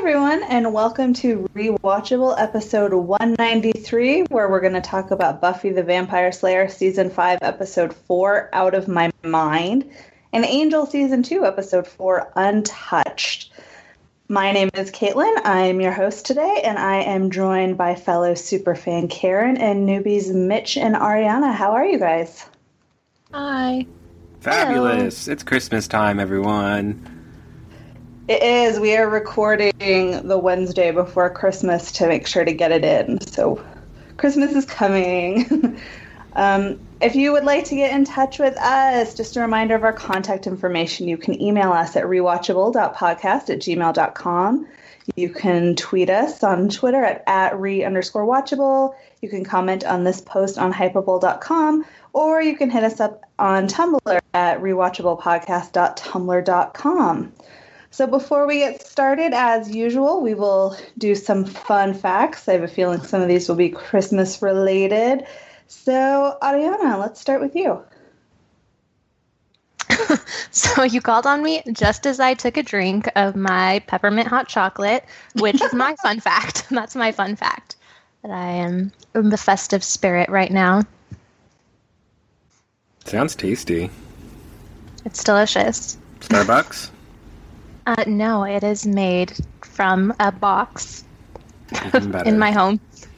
everyone, and welcome to Rewatchable episode 193, where we're going to talk about Buffy the Vampire Slayer season 5, episode 4, Out of My Mind, and Angel season 2, episode 4, Untouched. My name is Caitlin. I'm your host today, and I am joined by fellow superfan Karen and newbies Mitch and Ariana. How are you guys? Hi. Fabulous. Hello. It's Christmas time, everyone. It is. We are recording the Wednesday before Christmas to make sure to get it in. So Christmas is coming. If you would like to get in touch with us, just a reminder of our contact information. You can email us at rewatchable.podcast@gmail.com. You can tweet us on Twitter at re_watchable. You can comment on this post on hypable.com, or you can hit us up on Tumblr at rewatchablepodcast.tumblr.com. So before we get started, as usual, we will do some fun facts. I have a feeling some of these will be Christmas related. So, Ariana, let's start with you. So you called on me just as I took a drink of my peppermint hot chocolate, which is my fun fact. That's my fun fact, that I am in the festive spirit right now. Sounds tasty. It's delicious. Starbucks? No, it is made from a box Even in my home.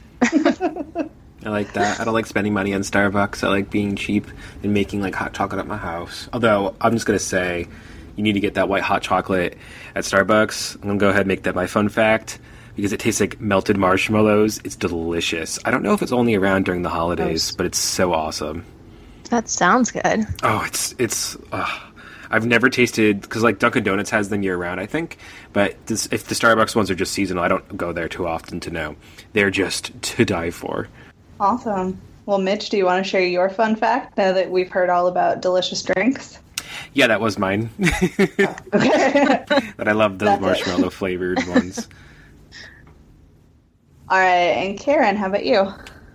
I like that. I don't like spending money on Starbucks. I like being cheap and making like hot chocolate at my house. Although, I'm just going to say, you need to get that white hot chocolate at Starbucks. I'm going to go ahead and make that my fun fact, because it tastes like melted marshmallows. It's delicious. I don't know if it's only around during the holidays, but it's so awesome. That sounds good. Oh, I've never tasted, because like Dunkin' Donuts has them year-round, I think, but if the Starbucks ones are just seasonal, I don't go there too often to know. They're just to die for. Awesome. Well, Mitch, do you want to share your fun fact now that we've heard all about delicious drinks? Yeah, that was mine. Okay. But I love those marshmallow-flavored ones. All right, and Karen, how about you?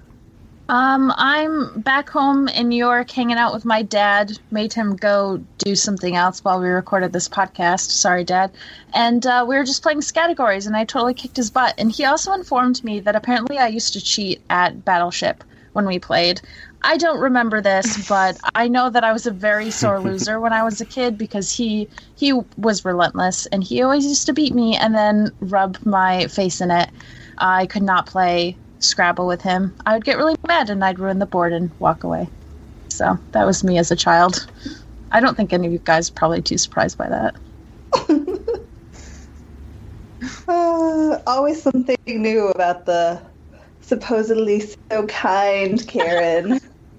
I'm back home in New York hanging out with my dad. Made him go do something else while we recorded this podcast. Sorry, Dad. And we were just playing categories, and I totally kicked his butt. And he also informed me that apparently I used to cheat at Battleship when we played. I don't remember this, but I know that I was a very sore loser when I was a kid, because he was relentless, and he always used to beat me and then rub my face in it. I could not play Scrabble with him. I would get really mad and I'd ruin the board and walk away. So that was me as a child. I don't think any of you guys are probably too surprised by that. Always something new about the supposedly so kind Karen.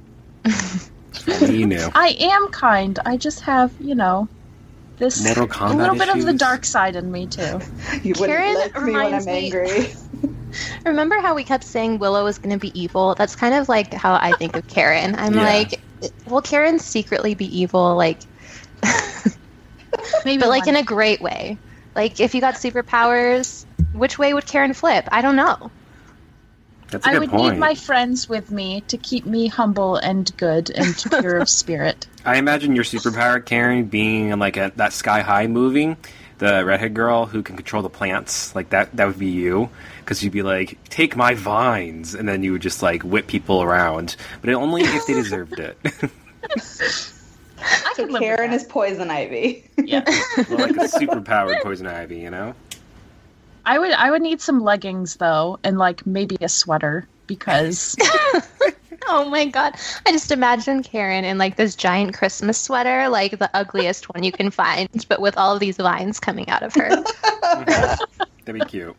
You know. I am kind. I just have, this Mortal Kombat little bit of the issues? dark side in me too. You Karen wouldn't like me when I'm reminds me- angry. Remember how we kept saying Willow was going to be evil? That's kind of like how I think of Karen. I'm Yeah. like, will Karen secretly be evil? Like, Maybe but like one. in a great way. Like, if you got superpowers, which way would Karen flip? I don't know. That's a I good would point. need my friends with me to keep me humble and good and pure of spirit. I imagine your superpower, Karen, being in like that Sky High movie, the redhead girl who can control the plants. Like that would be you, because you'd be like, take my vines, and then you would just like whip people around, but only if they deserved it. I So could live with Karen that. is poison ivy. Yeah. Well, like a superpowered poison ivy, you know? I would need some leggings though, and like maybe a sweater, because Oh my god. I just imagine Karen in like this giant Christmas sweater, like the ugliest one you can find, but with all of these vines coming out of her. That'd be cute.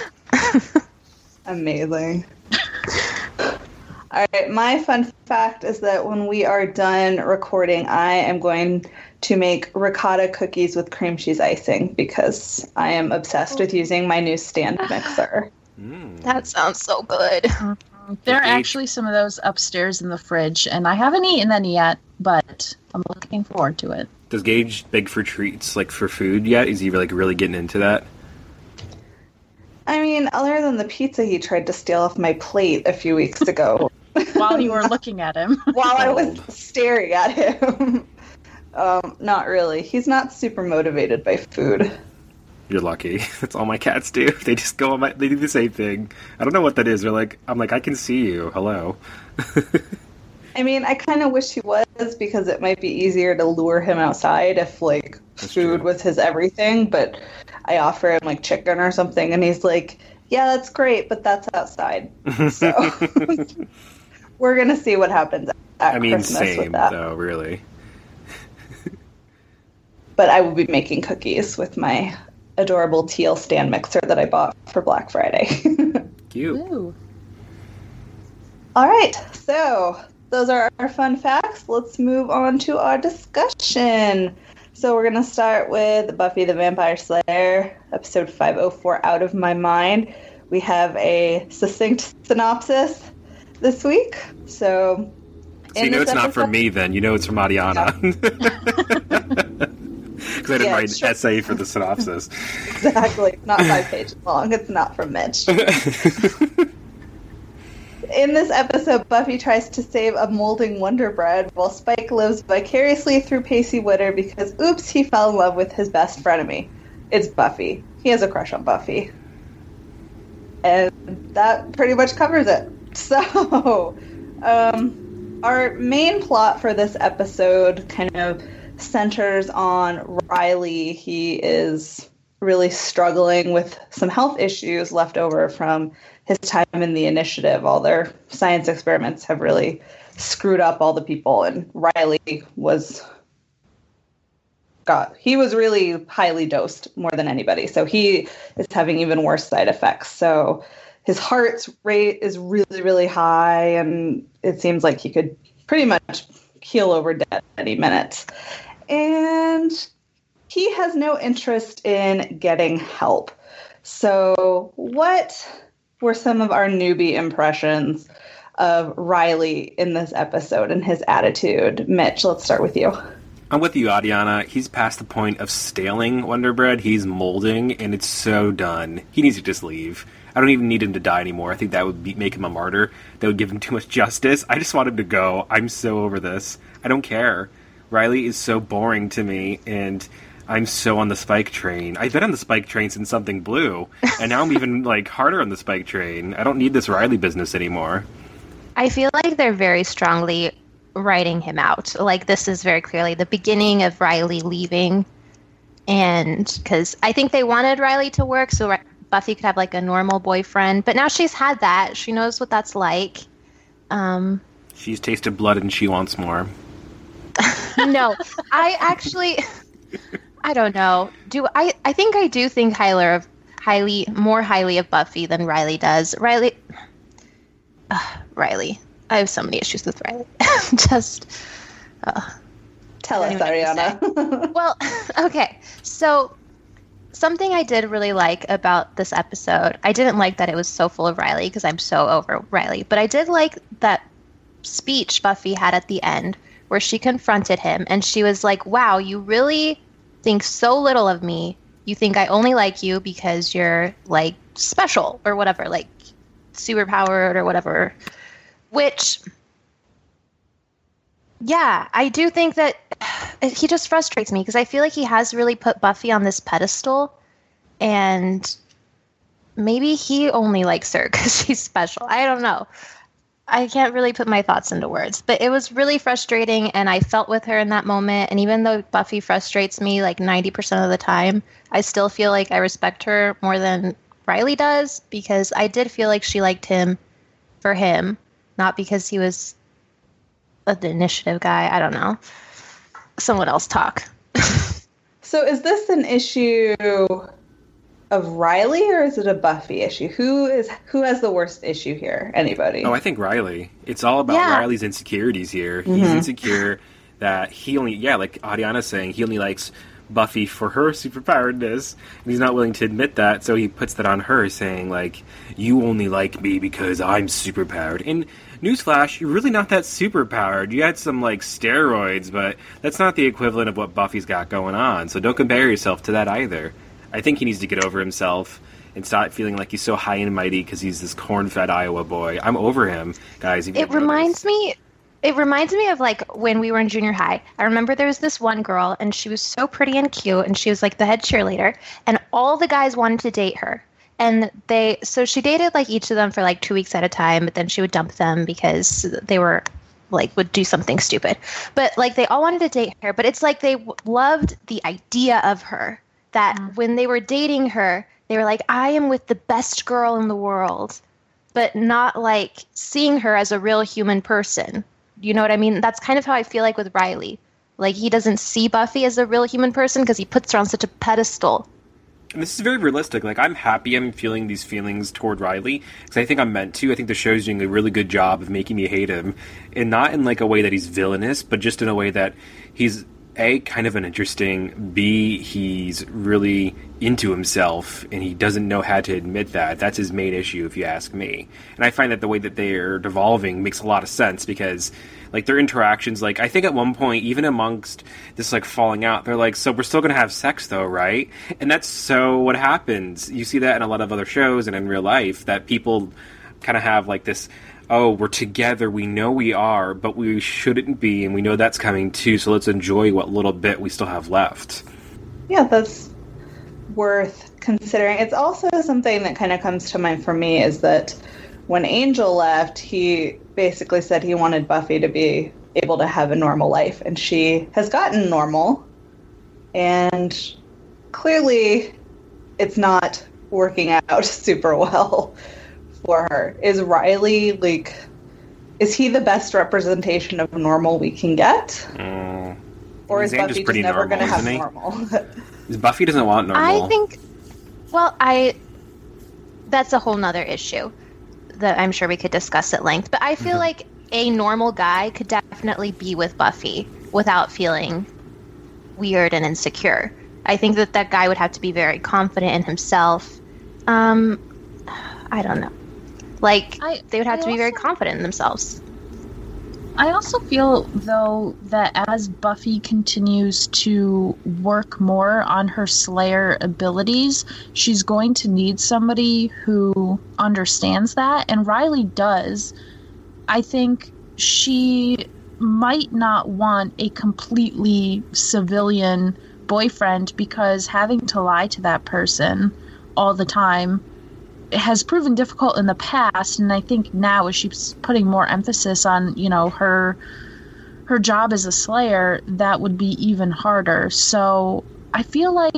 Amazing. All right, my fun fact is that when we are done recording, I am going to make ricotta cookies with cream cheese icing, because I am obsessed with using my new stand mixer. That sounds so good. there are Gage- actually some of those upstairs in the fridge, and I haven't eaten any yet, but I'm looking forward to it. Does Gage beg for treats, like for food yet? Is he like really getting into that? I mean, other than the pizza he tried to steal off my plate a few weeks ago While you were looking at him. while I was staring at him. Not really. He's not super motivated by food. You're lucky. That's all my cats do. They just go on they do the same thing. I don't know what that is. I'm like, I can see you. Hello. I mean, I kind of wish he was, because it might be easier to lure him outside if, like, That's food true. was his everything. But I offer him, like, chicken or something, and he's like, yeah, that's great, but that's outside. So we're going to see what happens at Christmas same, with that. though, really. But I will be making cookies with my adorable teal stand mixer that I bought for Black Friday. Cute. Ooh. All right, so those are our fun facts. Let's move on to our discussion. So we're going to start with Buffy the Vampire Slayer, episode 504, Out of My Mind. We have a succinct synopsis this week. So you know it's not from me then. You know it's from Ariana. Because I didn't write an essay for the synopsis. Exactly. It's not 5 pages long. It's not from Mitch. In this episode, Buffy tries to save a molding Wonder Bread while Spike lives vicariously through Pacey Witter because, oops, he fell in love with his best frenemy. It's Buffy. He has a crush on Buffy. And that pretty much covers it. So, our main plot for this episode kind of centers on Riley. He is really struggling with some health issues left over from his time in the Initiative. All their science experiments have really screwed up all the people, and Riley was really highly dosed more than anybody. So he is having even worse side effects. So his heart rate is really, really high, and it seems like he could pretty much keel over dead any minute. And he has no interest in getting help. So what were some of our newbie impressions of Riley in this episode and his attitude? Mitch, let's start with you. I'm with you, Adiana. He's past the point of staling Wonder Bread. He's molding, and it's so done. He needs to just leave. I don't even need him to die anymore. I think that would make him a martyr. That would give him too much justice. I just want him to go. I'm so over this. I don't care. Riley is so boring to me, and I'm so on the Spike train. I've been on the Spike train since Something Blue, and now I'm even harder on the Spike train. I don't need this Riley business anymore. I feel like they're very strongly writing him out. Like, this is very clearly the beginning of Riley leaving, and because I think they wanted Riley to work so Buffy could have a normal boyfriend, but now she's had that. She knows what that's like. She's tasted blood and she wants more. No, I don't know. I think I do think more highly of Buffy than Riley does. Riley. I have so many issues with Riley. Tell us, Ariana. Well, okay. So something I did really like about this episode, I didn't like that it was so full of Riley because I'm so over Riley, but I did like that speech Buffy had at the end where she confronted him and she was like, wow, you really think so little of me. You think I only like you because you're special or whatever, super powered or whatever. Which, yeah, I do think that he just frustrates me because I feel like he has really put Buffy on this pedestal, and maybe he only likes her because she's special. I don't know. I can't really put my thoughts into words, but it was really frustrating, and I felt with her in that moment. And even though Buffy frustrates me 90% of the time, I still feel like I respect her more than Riley does because I did feel like she liked him for him, not because he was the Initiative guy. I don't know. Someone else talk. So is this an issue of Riley or is it a Buffy issue? Who has the worst issue here? Anybody? Oh, I think Riley. It's all about Riley's insecurities here. He's insecure that he only, like Ariana's saying, he only likes Buffy for her superpoweredness, and he's not willing to admit that, so he puts that on her, saying, you only like me because I'm superpowered. And newsflash, you're really not that superpowered. You had some, steroids, but that's not the equivalent of what Buffy's got going on, so don't compare yourself to that either. I think he needs to get over himself and stop feeling like he's so high and mighty because he's this corn-fed Iowa boy. I'm over him, guys. It reminds me It reminds me of like when we were in junior high. I remember there was this one girl and she was so pretty and cute and she was like the head cheerleader and all the guys wanted to date her. And so she dated like each of them for like 2 weeks at a time, but then she would dump them because they were like would do something stupid. But like they all wanted to date her, but it's like they loved the idea of her, that when they were dating her, they were like, I am with the best girl in the world, but not like seeing her as a real human person. You know what I mean? That's kind of how I feel like with Riley. Like he doesn't see Buffy as a real human person because he puts her on such a pedestal. And this is very realistic. Like, I'm happy I'm feeling these feelings toward Riley, because I think I'm meant to. I think the show's doing a really good job of making me hate him, and not in, like, a way that he's villainous, but just in a way that he's, A, kind of an interesting, B, he's really into himself, and he doesn't know how to admit that. That's his main issue, if you ask me. And I find that the way that they're devolving makes a lot of sense, because like their interactions, like I think at one point, even amongst this like falling out, they're like, so we're still gonna have sex though, right? And that's so what happens. You see that in a lot of other shows and in real life, that people kind of have like this, oh, we're together, we know we are, but we shouldn't be, and we know that's coming too, so let's enjoy what little bit we still have left. Yeah, that's worth considering. It's also something that kind of comes to mind for me is that when Angel left, he basically said he wanted Buffy to be able to have a normal life, and she has gotten normal, and clearly it's not working out super well for her. Is Riley, like, is he the best representation of normal we can get? Or is Buffy just never going to have normal? Buffy doesn't want normal. I think, well, that's a whole nother issue that I'm sure we could discuss at length. But I feel like a normal guy could definitely be with Buffy without feeling weird and insecure. I think that guy would have to be very confident in himself. I don't know. Like, they would have to be very confident in themselves. I also feel, though, that as Buffy continues to work more on her Slayer abilities, she's going to need somebody who understands that, and Riley does. I think she might not want a completely civilian boyfriend, because having to lie to that person all the time has proven difficult in the past, and I think now as she's putting more emphasis on, you know, her job as a Slayer, that would be even harder. So I feel like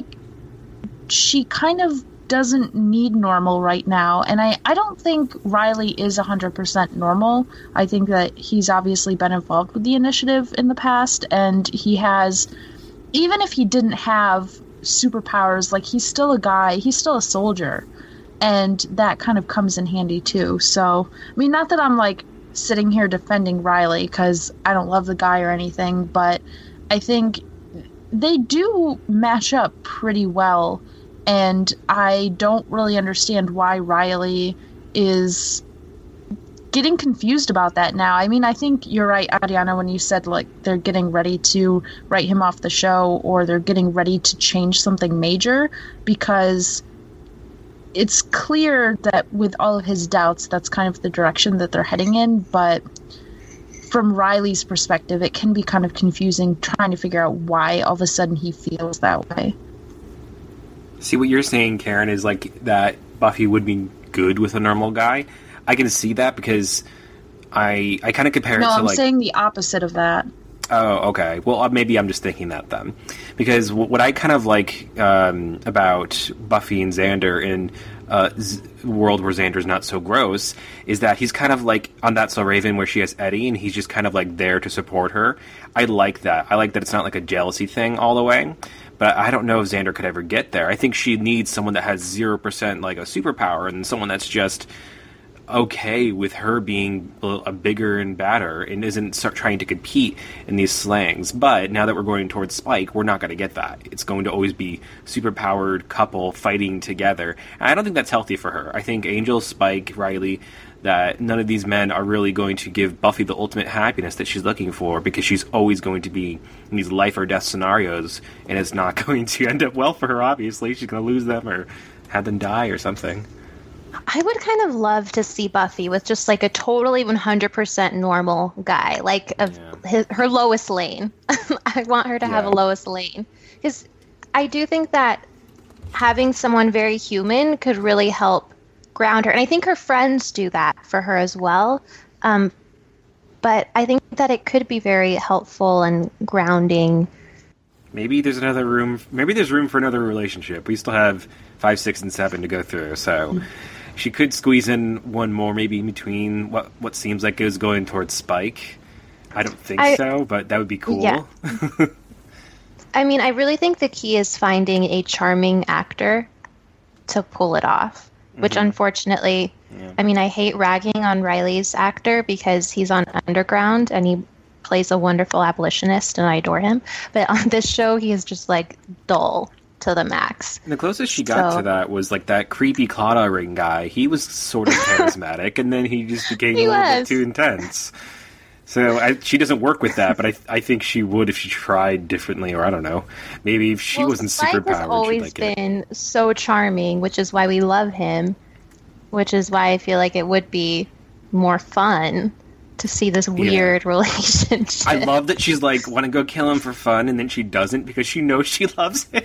she kind of doesn't need normal right now, and I don't think Riley is 100% normal. I think that he's obviously been involved with the initiative in the past, and he has, even if he didn't have superpowers, like, he's still a guy, he's still a soldier. And that kind of comes in handy, too. So, I mean, not that I'm, like, sitting here defending Riley, because I don't love the guy or anything, but I think they do match up pretty well, and I don't really understand why Riley is getting confused about that now. I mean, I think you're right, Ariana, when you said, like, they're getting ready to write him off the show, or they're getting ready to change something major, because it's clear that with all of his doubts, that's kind of the direction that they're heading in. But from Riley's perspective, it can be kind of confusing trying to figure out why all of a sudden he feels that way. See, what you're saying, Karen, is like that Buffy would be good with a normal guy. I can see that because I kind of compare it to, like... No, I'm saying the opposite of that. Oh, okay. Well, maybe I'm just thinking that then. Because what I kind of like about Buffy and Xander in World Where Xander's Not So Gross is that he's kind of like on That's So Raven, where she has Eddie, and he's just kind of like there to support her. I like that. I like that it's not like a jealousy thing all the way. But I don't know if Xander could ever get there. I think she needs someone that has 0% like a superpower, and someone that's just okay with her being a bigger and badder and isn't trying to compete in these slangs. But now that we're going towards Spike, we're not going to get that. It's going to always be super-powered couple fighting together. And I don't think that's healthy for her. I think Angel, Spike, Riley, that none of these men are really going to give Buffy the ultimate happiness that she's looking for, because she's always going to be in these life or death scenarios, and it's not going to end up well for her, obviously. She's going to lose them or have them die or something. I would kind of love to see Buffy with just like a totally 100% normal guy, like her Lois Lane. I want her to have a Lois Lane. Because I do think that having someone very human could really help ground her. And I think her friends do that for her as well. But I think that it could be very helpful and grounding. Maybe there's room for another relationship. We still have 5, 6, and 7 to go through, so she could squeeze in one more, maybe in between what seems like is going towards Spike. I don't think so, but that would be cool. Yeah. I mean, I really think the key is finding a charming actor to pull it off, which unfortunately, I mean, I hate ragging on Riley's actor because he's on Underground and he plays a wonderful abolitionist and I adore him. But on this show, he is just like dull to the max. And the closest she got to that was like that creepy Clara Ring guy. He was sort of charismatic and then he just became a little bit too intense. So she doesn't work with that, but I think she would if she tried differently, or I don't know. Maybe if she wasn't super powered, has always been so charming, which is why we love him, which is why I feel like it would be more fun to see this weird relationship. I love that she's like, want to go kill him for fun, and then she doesn't because she knows she loves him.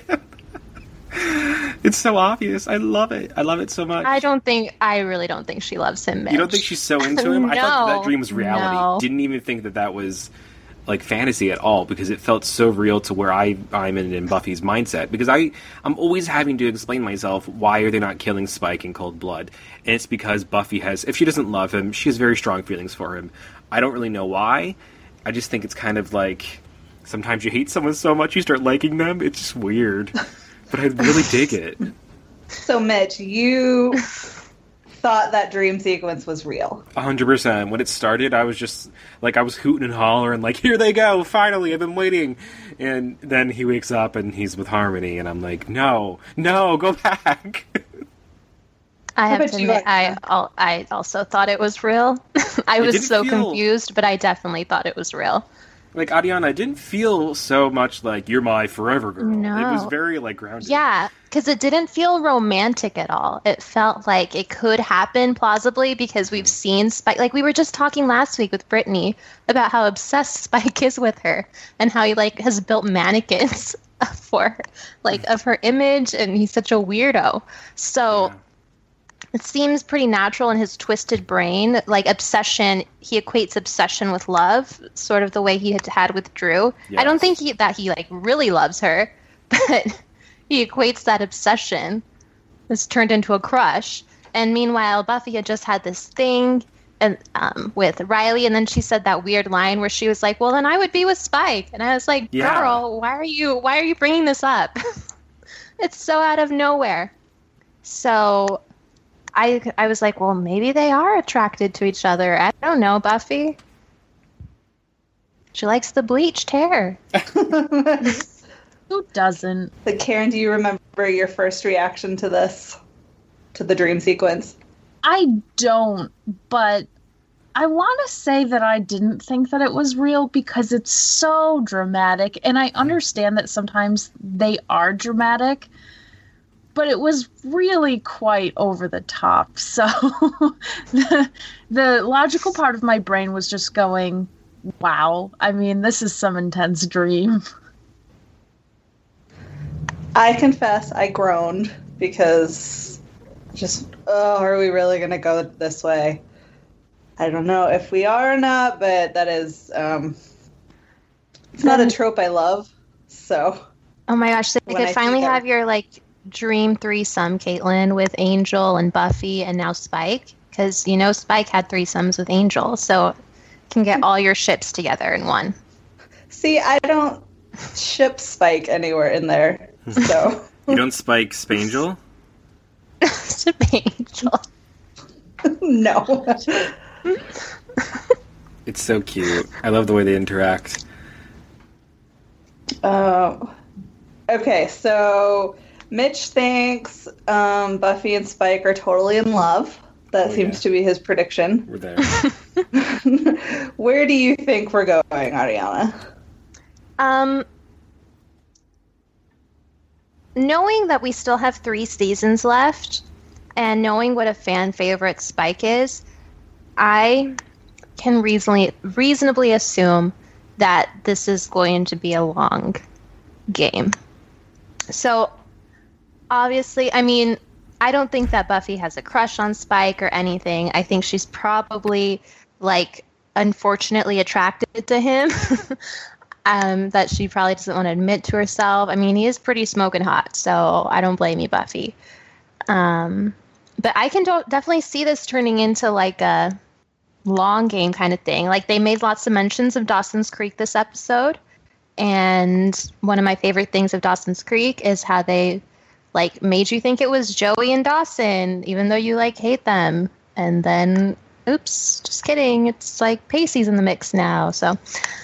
It's so obvious. I love it. I love it so much. I really don't think she loves him, Mitch. You don't think she's so into him? I thought that dream was reality. No. Didn't even think that was like fantasy at all because it felt so real to where I'm in Buffy's mindset. Because I'm always having to explain myself, why are they not killing Spike in cold blood? And it's because Buffy if she doesn't love him, she has very strong feelings for him. I don't really know why. I just think it's kind of like sometimes you hate someone so much you start liking them. It's just weird. But I really dig it. So, Mitch, you thought that dream sequence was real. 100%. When it started, I was just, like, I was hooting and hollering, like, here they go, finally, I've been waiting. And then he wakes up and he's with Harmony, and I'm like, no, go back. I have to admit, I also thought it was real. I was so confused, but I definitely thought it was real. Like, Ariana, I didn't feel so much like, you're my forever girl. No. It was very, like, grounded. Yeah, because it didn't feel romantic at all. It felt like it could happen plausibly because we've seen Spike. Like, we were just talking last week with Brittany about how obsessed Spike is with her and how he, like, has built mannequins for her, like, of her image, and he's such a weirdo. So... Yeah. It seems pretty natural in his twisted brain, like obsession. He equates obsession with love, sort of the way he had with Drew. Yes. I don't think that he like really loves her, but he equates that obsession. It's turned into a crush. And meanwhile, Buffy had just had this thing and with Riley, and then she said that weird line where she was like, "Well, then I would be with Spike," and I was like, "Girl, why are you bringing this up?" It's so out of nowhere. So. I was like, well, maybe they are attracted to each other. I don't know, Buffy. She likes the bleached hair. Who doesn't? Like, Karen, do you remember your first reaction to this? To the dream sequence? I don't, but I want to say that I didn't think that it was real because it's so dramatic. And I understand that sometimes they are dramatic. But it was really quite over the top. So the logical part of my brain was just going, wow, I mean, this is some intense dream. I confess I groaned because are we really going to go this way? I don't know if we are or not, but that is, it's not a trope I love, so. Oh my gosh, so you could finally have your, like, dream threesome, Caitlin, with Angel and Buffy and now Spike, because you know Spike had threesomes with Angel, so you can get all your ships together in one. See, I don't ship Spike anywhere in there, so. You don't Spike Spangel? Spangel. No. It's so cute. I love the way they interact. Okay, so Mitch thinks Buffy and Spike are totally in love. That seems to be his prediction. We're there. Where do you think we're going, Ariana? Knowing that we still have 3 seasons left, and knowing what a fan favorite Spike is, I can reasonably assume that this is going to be a long game. So, obviously, I mean, I don't think that Buffy has a crush on Spike or anything. I think she's probably, like, unfortunately attracted to him. That she probably doesn't want to admit to herself. I mean, he is pretty smoking hot, so I don't blame you, Buffy. But I can definitely see this turning into, like, a long game kind of thing. Like, they made lots of mentions of Dawson's Creek this episode, and one of my favorite things of Dawson's Creek is how they, like, made you think it was Joey and Dawson, even though you, like, hate them. And then, oops, just kidding, it's, like, Pacey's in the mix now, so...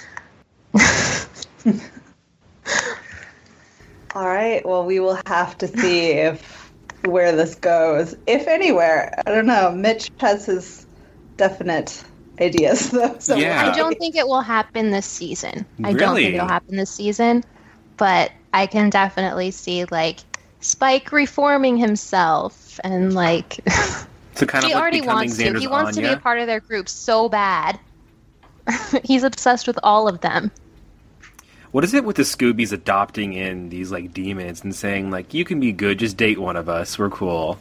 All right, well, we will have to see where this goes, if anywhere. I don't know. Mitch has his definite ideas, though. So Yeah. I don't think it will happen this season. I don't Really? think it'll happen this season, but I can definitely see, like, Spike reforming himself and, like, So kind he of like already becoming wants to. Xander's He wants to be Anya. a part of their group so bad. He's obsessed with all of them. What is it with the Scoobies adopting in these, like, demons and saying, like, you can be good, just date one of us, we're cool.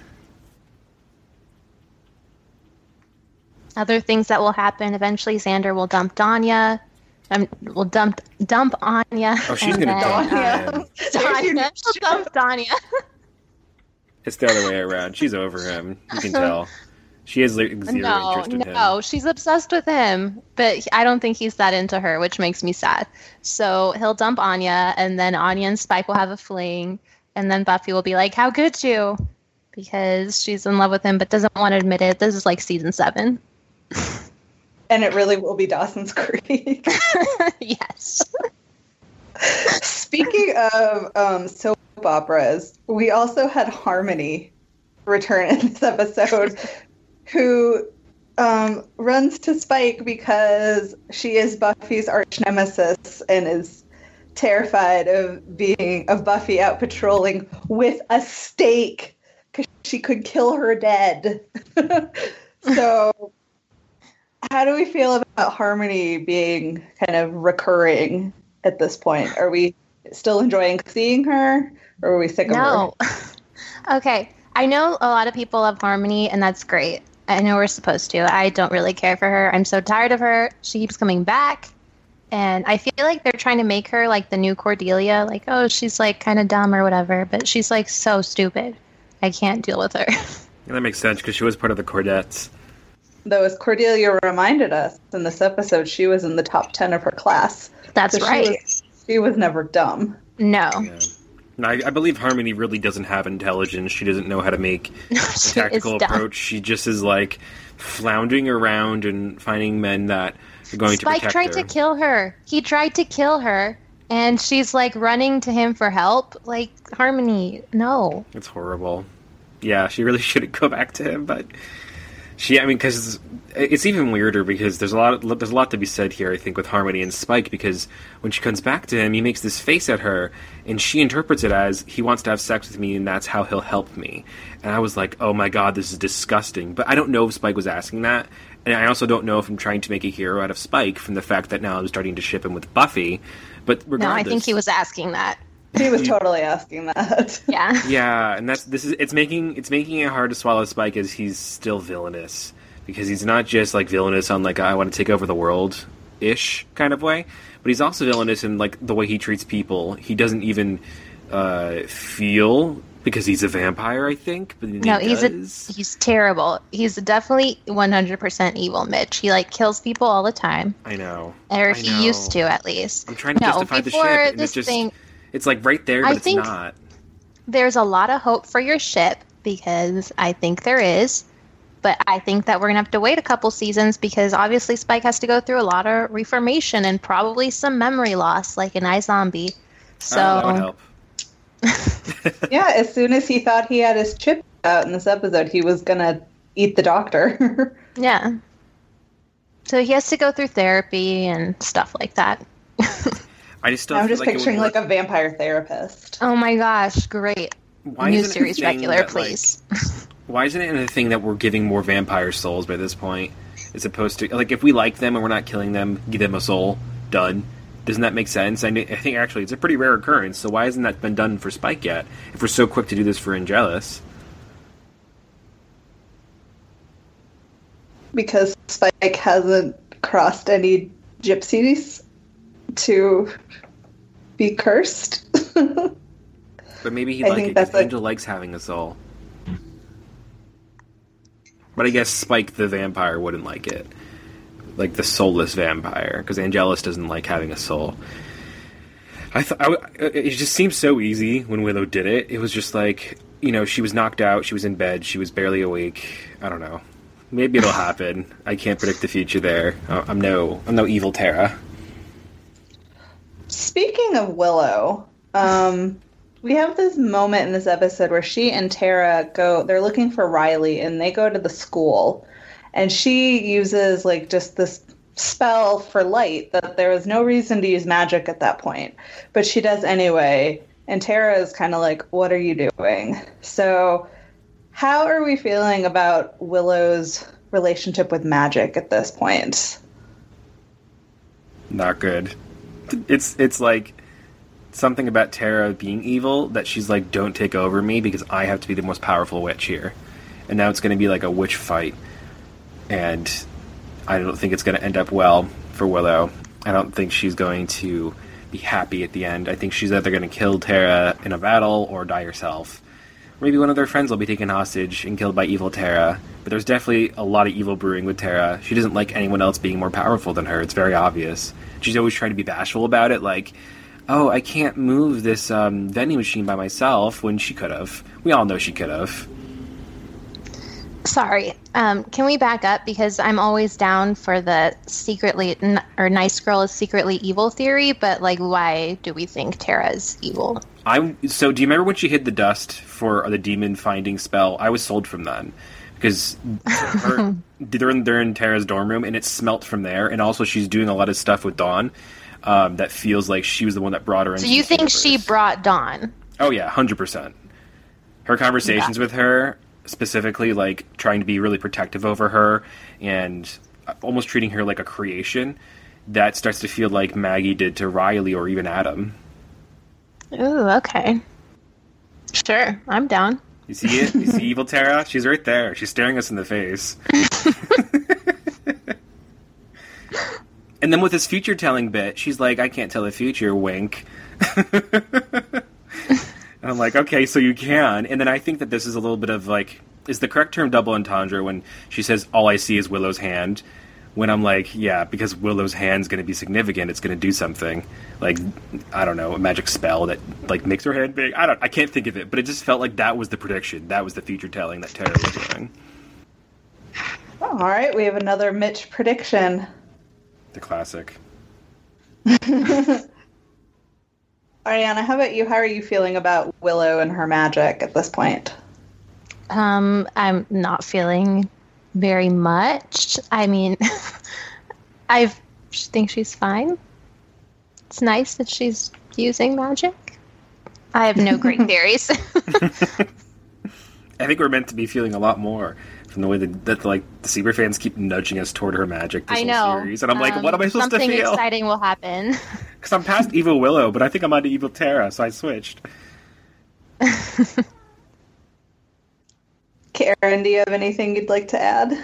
Other things that will happen, eventually Xander will dump Danya. Will dump Anya. Oh, she's and gonna dump then, him. Danya. She'll dump Danya. It's the other way around. She's over him. You can tell. She has zero interest in him. No, she's obsessed with him, but I don't think he's that into her, which makes me sad. So he'll dump Anya, and then Anya and Spike will have a fling, and then Buffy will be like, how could you? Because she's in love with him, but doesn't want to admit it. This is like season 7. And it really will be Dawson's Creek. Yes. Speaking of soap operas, we also had Harmony return in this episode, who runs to Spike because she is Buffy's arch nemesis and is terrified of Buffy out patrolling with a stake because she could kill her dead. So, how do we feel about Harmony being kind of recurring at this point? Are we still enjoying seeing her, or are we sick of her? No. Okay. I know a lot of people love Harmony, and that's great. I know we're supposed to. I don't really care for her. I'm so tired of her. She keeps coming back. And I feel like they're trying to make her like the new Cordelia. Like, oh, she's like kind of dumb or whatever. But she's like so stupid. I can't deal with her. Yeah, that makes sense, because she was part of the Cordettes. Though, as Cordelia reminded us in this episode, she was in the top 10 of her class. That's So right. She was never dumb. No. Yeah. No, I believe Harmony really doesn't have intelligence. She doesn't know how to make a She tactical is dumb. approach. She just is, like, floundering around and finding men that are going to Spike protect tried her. to kill her. He tried to kill her. And she's like running to him for help. Like, Harmony, no. It's horrible. Yeah, she really shouldn't go back to him, but because it's even weirder because there's a lot to be said here, I think, with Harmony and Spike, because when she comes back to him, he makes this face at her, and she interprets it as he wants to have sex with me, and that's how he'll help me. And I was like, oh my god, this is disgusting. But I don't know if Spike was asking that, and I also don't know if I'm trying to make a hero out of Spike from the fact that now I'm starting to ship him with Buffy. But regardless, No, I think he was asking that. He was totally asking that. Yeah. Yeah, and it's making it hard to swallow Spike, as he's still villainous, because he's not just like villainous on like I want to take over the world ish kind of way, but he's also villainous in like the way he treats people. He doesn't even feel, because he's a vampire, I think. But No, he's terrible. He's definitely 100% evil, Mitch. He like kills people all the time, I know. or I he know. used to at least. I'm trying to No, justify the ship, before and this thing, it's like right there, I but it's think- not. there's a lot of hope for your ship, because I think there is. But I think that we're going to have to wait a couple seasons, because obviously Spike has to go through a lot of reformation and probably some memory loss, like an iZombie. So That would help. Yeah, as soon as he thought he had his chip out in this episode, he was gonna eat the doctor. yeah. So he has to go through therapy and stuff like that. I just still I'm feel just like it would picturing work. like a vampire therapist. Oh my gosh, great. Why New isn't it a series thing regular, that, like, please. Why isn't it a thing that we're giving more vampire souls by this point? As opposed to, like, if we like them and we're not killing them, give them a soul. Done. Doesn't that make sense? I think actually it's a pretty rare occurrence, so why hasn't that been done for Spike yet? If we're so quick to do this for Angelus. Because Spike hasn't crossed any gypsies to be cursed. But maybe he'd like it because Angel likes having a soul. But I guess Spike the vampire wouldn't like it. Like the soulless vampire, because Angelus doesn't like having a soul. It just seemed so easy when Willow did it. It was just like, she was knocked out, she was in bed, she was barely awake. I don't know. Maybe it'll happen. I can't predict the future there. I'm no evil Tara. Speaking of Willow, we have this moment in this episode where she and Tara they're looking for Riley, and they go to the school. And she uses, like, just this spell for light that there was no reason to use magic at that point. But she does anyway. And Tara is kind of like, what are you doing? So how are we feeling about Willow's relationship with magic at this point? Not good. It's like something about Tara being evil that she's like, don't take over me because I have to be the most powerful witch here. And now it's going to be like a witch fight. And I don't think it's going to end up well for Willow. I don't think she's going to be happy at the end. I think she's either going to kill Tara in a battle or die herself. Maybe one of their friends will be taken hostage and killed by evil Tara. But there's definitely a lot of evil brewing with Tara. She doesn't like anyone else being more powerful than her. It's very obvious. She's always trying to be bashful about it, like, oh, I can't move this vending machine by myself, when she could have. We all know she could have. Sorry, can we back up? Because I'm always down for the secretly, or nice girl is secretly evil theory, but, like, why do we think Tara's evil? So do you remember when she hid the dust for the demon finding spell? I was sold from then. Because they're in Tara's dorm room, and it smelt from there, and also she's doing a lot of stuff with Dawn that feels like she was the one that brought her in. So you think she brought Dawn? Oh, yeah, 100%. Her conversations with her, specifically, like, trying to be really protective over her and almost treating her like a creation, that starts to feel like Maggie did to Riley or even Adam. Ooh, okay. Sure, I'm down. You see it? You see evil Tara? She's right there. She's staring us in the face. And then with this future-telling bit, she's like, I can't tell the future, wink. And I'm like, okay, so you can. And then I think that this is a little bit of, like, is the correct term double entendre when she says, all I see is Willow's hand? When I'm like, yeah, because Willow's hand's going to be significant, it's going to do something. Like, I don't know, a magic spell that, like, makes her hand big. I can't think of it, but it just felt like that was the prediction. That was the future telling that Tara was doing. All right, we have another Mitch prediction. The classic. Ariana, how about you? How are you feeling about Willow and her magic at this point? I'm not feeling very much. I mean, I think she's fine. It's nice that she's using magic. I have no great theories. I think we're meant to be feeling a lot more from the way that like the Seaver fans keep nudging us toward her magic this whole series. And I'm like, what am I supposed to feel? Something exciting will happen. Because I'm past Evil Willow, but I think I'm on to Evil Tara, so I switched. Karen, do you have anything you'd like to add?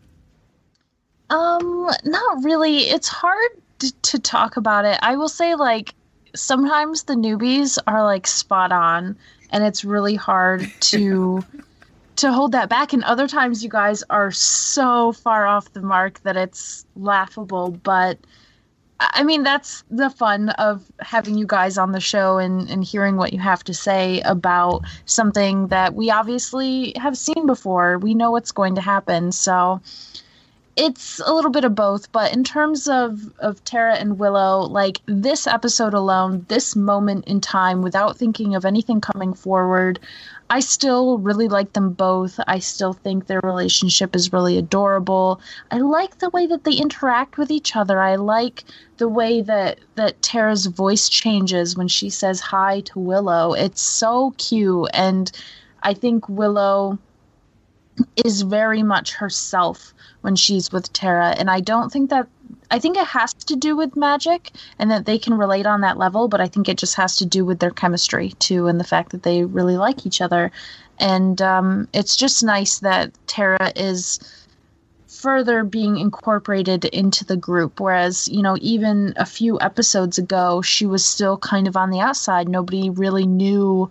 Not really. It's hard to talk about it. I will say, like, sometimes the newbies are, like, spot on, and it's really hard to hold that back. And other times you guys are so far off the mark that it's laughable. But, I mean, that's the fun of having you guys on the show and hearing what you have to say about something that we obviously have seen before. We know what's going to happen. So it's a little bit of both. But in terms of Tara and Willow, like, this episode alone, this moment in time, without thinking of anything coming forward, I still really like them both. I still think their relationship is really adorable. I like the way that they interact with each other. I like the way that Tara's voice changes when she says hi to Willow. It's so cute. And I think Willow is very much herself when she's with Tara. And I think it has to do with magic and that they can relate on that level, but I think it just has to do with their chemistry too and the fact that they really like each other. And it's just nice that Tara is further being incorporated into the group, whereas, even a few episodes ago, she was still kind of on the outside. Nobody really knew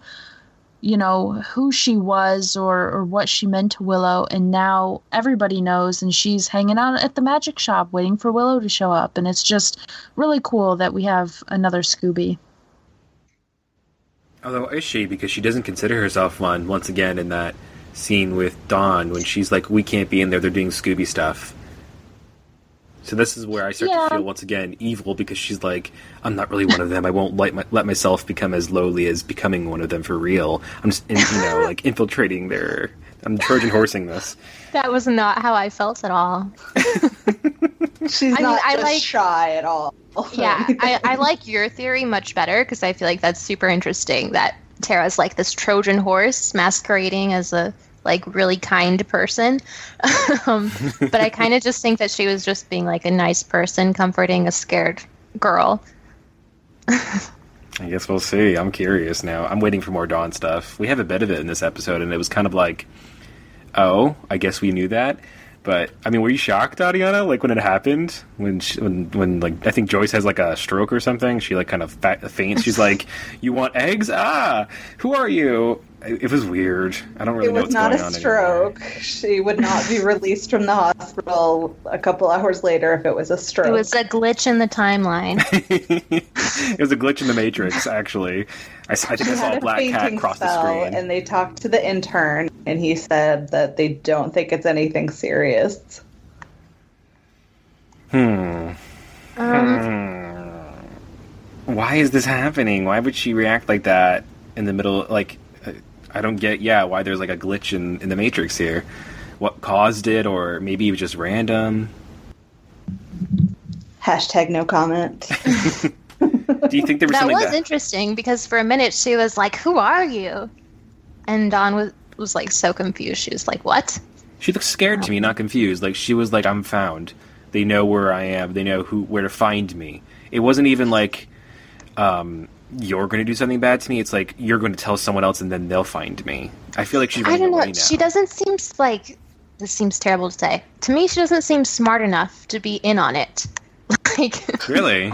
who she was or what she meant to Willow, and now everybody knows, and she's hanging out at the magic shop waiting for Willow to show up, and it's just really cool that we have another Scooby. Although, is she? Because she doesn't consider herself one, once again, in that scene with Dawn, when she's like, we can't be in there, they're doing Scooby stuff. So this is where I start to feel, once again, evil, because she's like, I'm not really one of them. I won't let myself become as lowly as becoming one of them for real. I'm just, infiltrating their... I'm Trojan horsing this. That was not how I felt at all. She's not shy at all. Yeah, I like your theory much better, because I feel like that's super interesting, that Tara's like this Trojan horse masquerading as a really kind person. But I kind of just think that she was just being like a nice person comforting a scared girl. I guess we'll see. I'm curious now. I'm waiting for more Dawn stuff. We have a bit of it in this episode, and it was kind of like, oh, I guess we knew that. But, I mean, were you shocked, Ariana, when it happened? When I think Joyce has, a stroke or something, she, kind of faints. She's like, you want eggs? Ah! Who are you? It was weird. I don't really know what's going on. It was not a stroke. Anymore. She would not be released from the hospital a couple hours later if it was a stroke. It was a glitch in the timeline. It was a glitch in the Matrix, actually. I think I saw a black cat cross the screen. And they talked to the intern, and he said that they don't think it's anything serious. Why is this happening? Why would she react like that in the middle? I don't get, why there's a glitch in the Matrix here. What caused it, or maybe it was just random? Hashtag no comment. Do you think there was something that was interesting, because for a minute she was like, who are you? And Dawn was so confused. She was like, what? She looked scared to me, not confused. She was like, I'm found. They know where I am. They know where to find me. It wasn't even you're going to do something bad to me. It's you're going to tell someone else and then they'll find me. I feel like she's running away now. She doesn't seem this seems terrible to say. To me, she doesn't seem smart enough to be in on it. Really?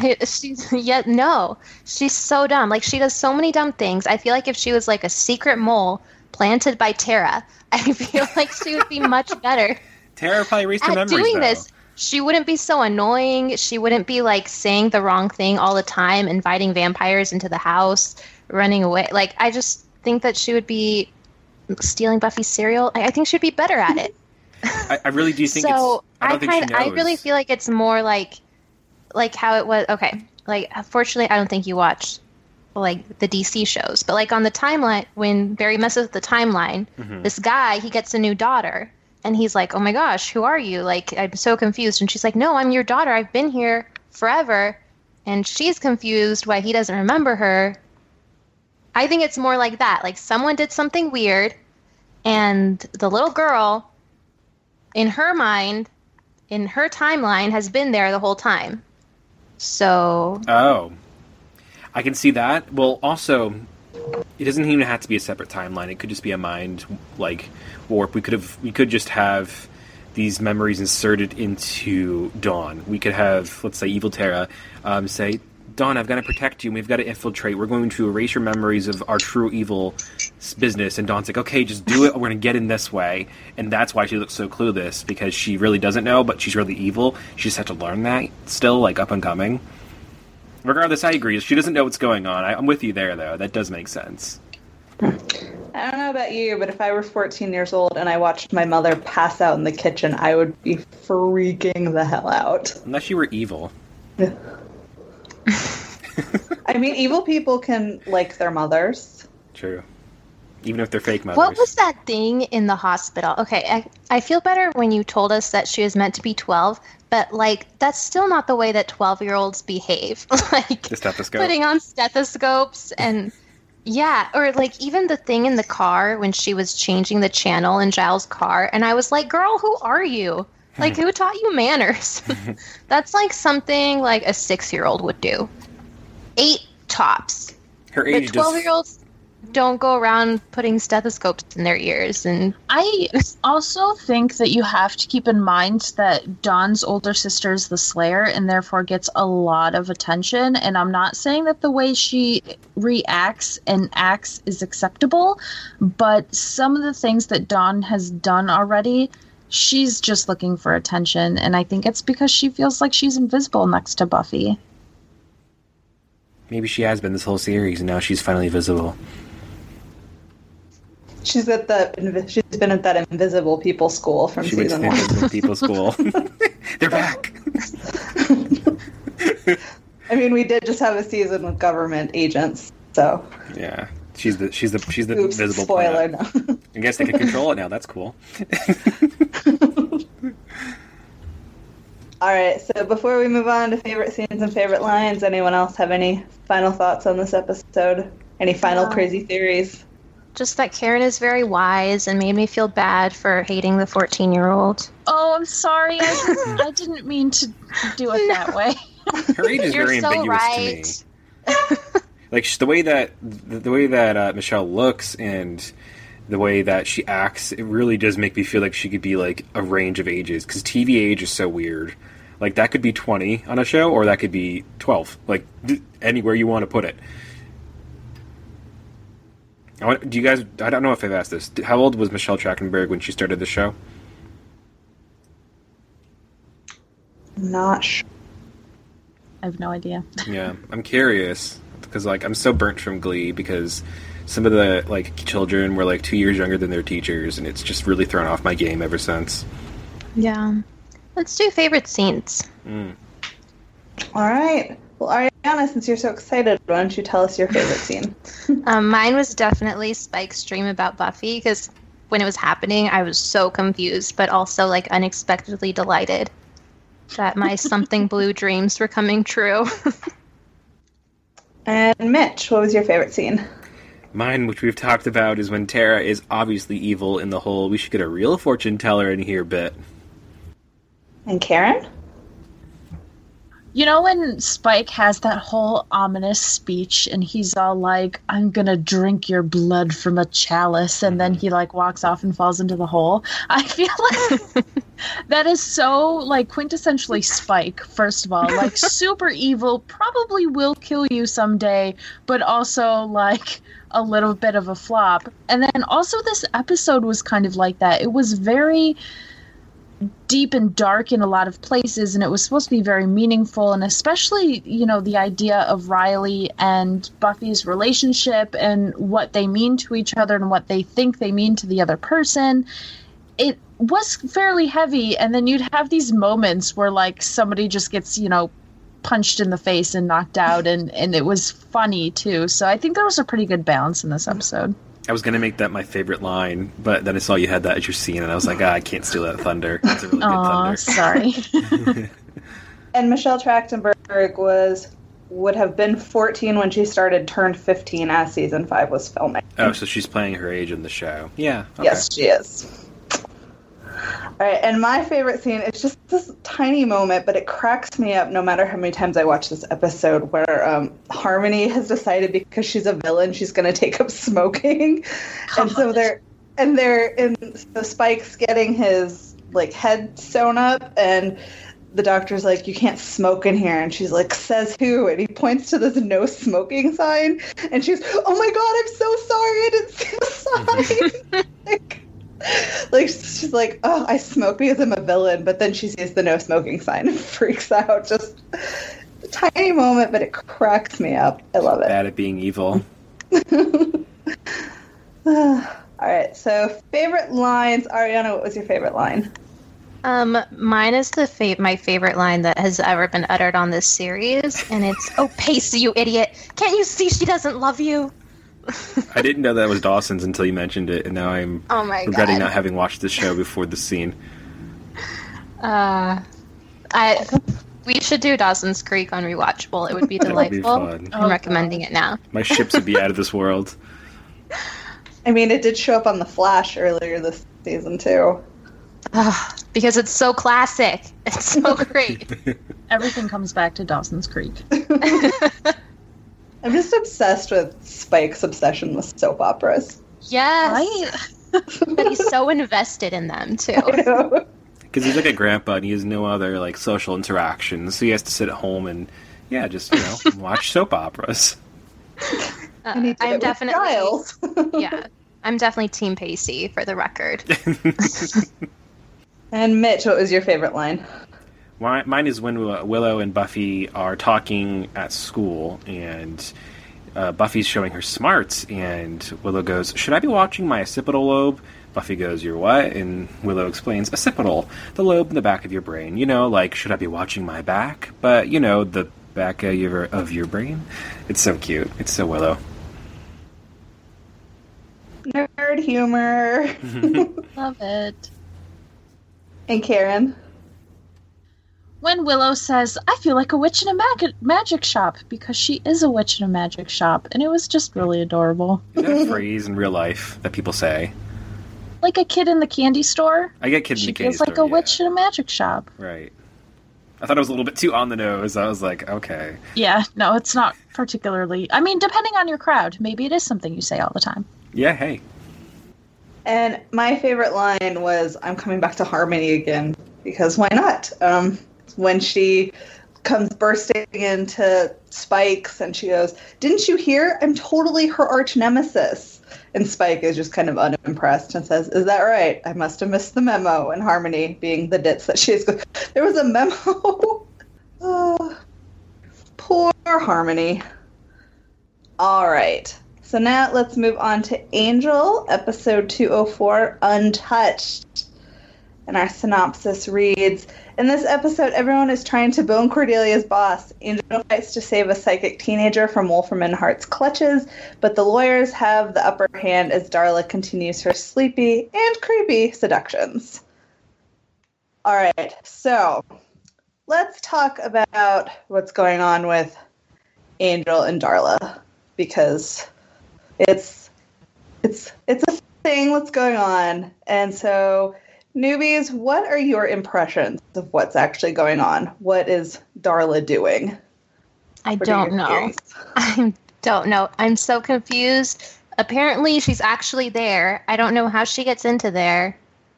No. She's so dumb. She does so many dumb things. I feel like if she was a secret mole planted by Tara, I feel like she would be much better. Tara probably erased her memories, doing this. She wouldn't be so annoying. She wouldn't be saying the wrong thing all the time, inviting vampires into the house, running away. I just think that she would be stealing Buffy's cereal. I think she'd be better at it. I really do think so. I don't think she knows. I really feel like it's more like how it was. Okay, unfortunately, I don't think you watched the DC shows, but on the timeline, when Barry messes with the timeline, this guy, he gets a new daughter. And he's like, oh my gosh, who are you? I'm so confused. And she's like, no, I'm your daughter. I've been here forever. And she's confused why he doesn't remember her. I think it's more like that. Someone did something weird, and the little girl, in her mind, in her timeline, has been there the whole time. So... Oh. I can see that. Well, also... It doesn't even have to be a separate timeline. It could just be a mind warp. We could just have these memories inserted into Dawn. We could have, let's say, evil Tara say, Dawn, I've got to protect you. We've got to infiltrate. We're going to erase your memories of our true evil business. And Dawn's like, okay, just do it. We're going to get in this way. And that's why she looks so clueless, because she really doesn't know, but she's really evil. She just had to learn that still, up and coming. Regardless, I agree. She doesn't know what's going on. I'm with you there, though. That does make sense. I don't know about you, but if I were 14 years old and I watched my mother pass out in the kitchen, I would be freaking the hell out. Unless you were evil. I mean, evil people can like their mothers. True. Even if they're fake mothers. What was that thing in the hospital? Okay, I feel better when you told us that she was meant to be 12, but, that's still not the way that 12-year-olds behave. The stethoscope. Putting on stethoscopes and Yeah, or like even the thing in the car when she was changing the channel in Giles' car, and I was like, "Girl, who are you? Like, who taught you manners?" That's like something like a 6-year-old would do. 8 tops. Her age But 12-year-olds don't go around putting stethoscopes in their ears. And I also think that you have to keep in mind that Dawn's older sister is the Slayer and therefore gets a lot of attention. And I'm not saying that the way she reacts and acts is acceptable, but some of the things that Dawn has done already, she's just looking for attention. And I think it's because she feels like she's invisible next to Buffy. Maybe she has been this whole series, and now she's finally visible. She's been at that invisible people school from She went to season the 1. invisible people school. They're back. I mean, we did just have a season with government agents, so Yeah, she's the oops, invisible spoiler. plant. No. I guess they can control it now. That's cool. All right, so before we move on to favorite scenes and favorite lines, anyone else have any final thoughts on this episode? Any final crazy theories? just that Karen is very wise and made me feel bad for hating the 14-year-old. Oh, I'm sorry. I didn't mean to do it that way. Her age is You're very so ambiguous right. to me. Like the way that Michelle looks and the way that she acts, it really does make me feel like she could be like a range of ages. Because TV age is so weird. Like that could be 20 on a show, or that could be 12. Like anywhere you want to put it. Do you guys? I don't know if I've asked this. How old was Michelle Trachtenberg when she started the show? Not sure. I have no idea. Yeah, I'm curious because like I'm so burnt from Glee because some of the like children were like 2 years younger than their teachers, and it's just really thrown off my game ever since. Yeah. Let's do favorite scenes. All right. Well, Ariana, since you're so excited, why don't you tell us your favorite scene? Mine was definitely Spike's dream about Buffy, because when it was happening, I was so confused, but also like unexpectedly delighted that my something blue dreams were coming true. And Mitch, what was your favorite scene? Mine, which we've talked about, is when Tara is obviously evil in the whole "we should get a real fortune teller in here" bit. And Karen? You know when Spike has that whole ominous speech and he's all like, I'm gonna drink your blood from a chalice, and then he like walks off and falls into the hole? I feel like that is so like quintessentially Spike, first of all. Like super evil, probably will kill you someday, but also like a little bit of a flop. And then also this episode was kind of like that. It was very deep and dark in a lot of places, and it was supposed to be very meaningful, and especially, you know, the idea of Riley and Buffy's relationship and what they mean to each other and what they think they mean to the other person. It was fairly heavy, and then you'd have these moments where like somebody just gets, you know, punched in the face and knocked out, and it was funny too. So I think there was a pretty good balance in this episode. I was going to make that my favorite line, but then I saw you had that as your scene, and I was like, I can't steal that thunder. It's a really good thunder. Sorry. And Michelle Trachtenberg would have been 14 when she started, turned 15 as season 5 was filming. Oh, so she's playing her age in the show. Yeah. Okay. Yes, she is. All right, and my favorite scene is just this tiny moment, but it cracks me up no matter how many times I watch this episode, where Harmony has decided because she's a villain, she's going to take up smoking, and so Spike's getting his like head sewn up, and the doctor's like, you can't smoke in here, and she's like, says who? And he points to this no smoking sign, and she's, oh my god, I'm so sorry, I didn't see the sign. Like she's like, oh, I smoke because I'm a villain, but then she sees the no smoking sign and freaks out. Just a tiny moment, but it cracks me up. I love it. Bad at being evil. All right, so favorite lines. Ariana, what was your favorite line? Mine is my favorite line that has ever been uttered on this series, and it's, "Oh, Pace, you idiot! Can't you see she doesn't love you?" I didn't know that was Dawson's until you mentioned it, and now I'm regretting not having watched this show before the scene. We should do Dawson's Creek on Rewatchable. It would be That would be delightful. fun. I'm recommending it now. My ships would be out of this world. I mean, it did show up on The Flash earlier this season, too. Because it's so classic. It's so great. Everything comes back to Dawson's Creek. I'm just obsessed with Spike's obsession with soap operas. Yes. Right? But he's so invested in them, too. I know. Because he's like a grandpa and he has no other like social interactions, so he has to sit at home and just watch soap operas. And he did I'm it with definitely Giles. yeah. I'm definitely Team Pacey for the record. And Mitch, what was your favorite line? Mine is when Willow and Buffy are talking at school, and Buffy's showing her smarts, and Willow goes, "Should I be watching my occipital lobe?" Buffy goes, "Your what?" And Willow explains, "Occipital, the lobe in the back of your brain. Like, should I be watching my back? But, the back of your brain." It's so cute. It's so Willow. Nerd humor. Love it. And Karen? When Willow says, "I feel like a witch in a magic shop," because she is a witch in a magic shop, and it was just really adorable. Is that a phrase in real life that people say? Like a kid in the candy store. I get kids in the candy She store. feels like a witch in a magic shop. Right. I thought it was a little bit too on the nose. I was like, okay. Yeah, no, it's not particularly. I mean, depending on your crowd, maybe it is something you say all the time. Yeah, hey. And my favorite line was, "I'm coming back to Harmony again," because why not? When she comes bursting into Spike's and she goes, "Didn't you hear? I'm totally her arch nemesis." And Spike is just kind of unimpressed and says, "Is that right? I must have missed the memo." And Harmony, being the ditz that she is, goes, "There was a memo." Oh, poor Harmony. All right. So now let's move on to Angel, episode 204, Untouched. And our synopsis reads, "In this episode, everyone is trying to bone Cordelia's boss. Angel fights to save a psychic teenager from Wolfram and Hart's clutches, but the lawyers have the upper hand as Darla continues her sleepy and creepy seductions." All right, so let's talk about what's going on with Angel and Darla, because it's a thing what's going on. And so, newbies, what are your impressions of what's actually going on? What is Darla doing? I don't know. I don't know. I'm so confused. Apparently, she's actually there. I don't know how she gets into there.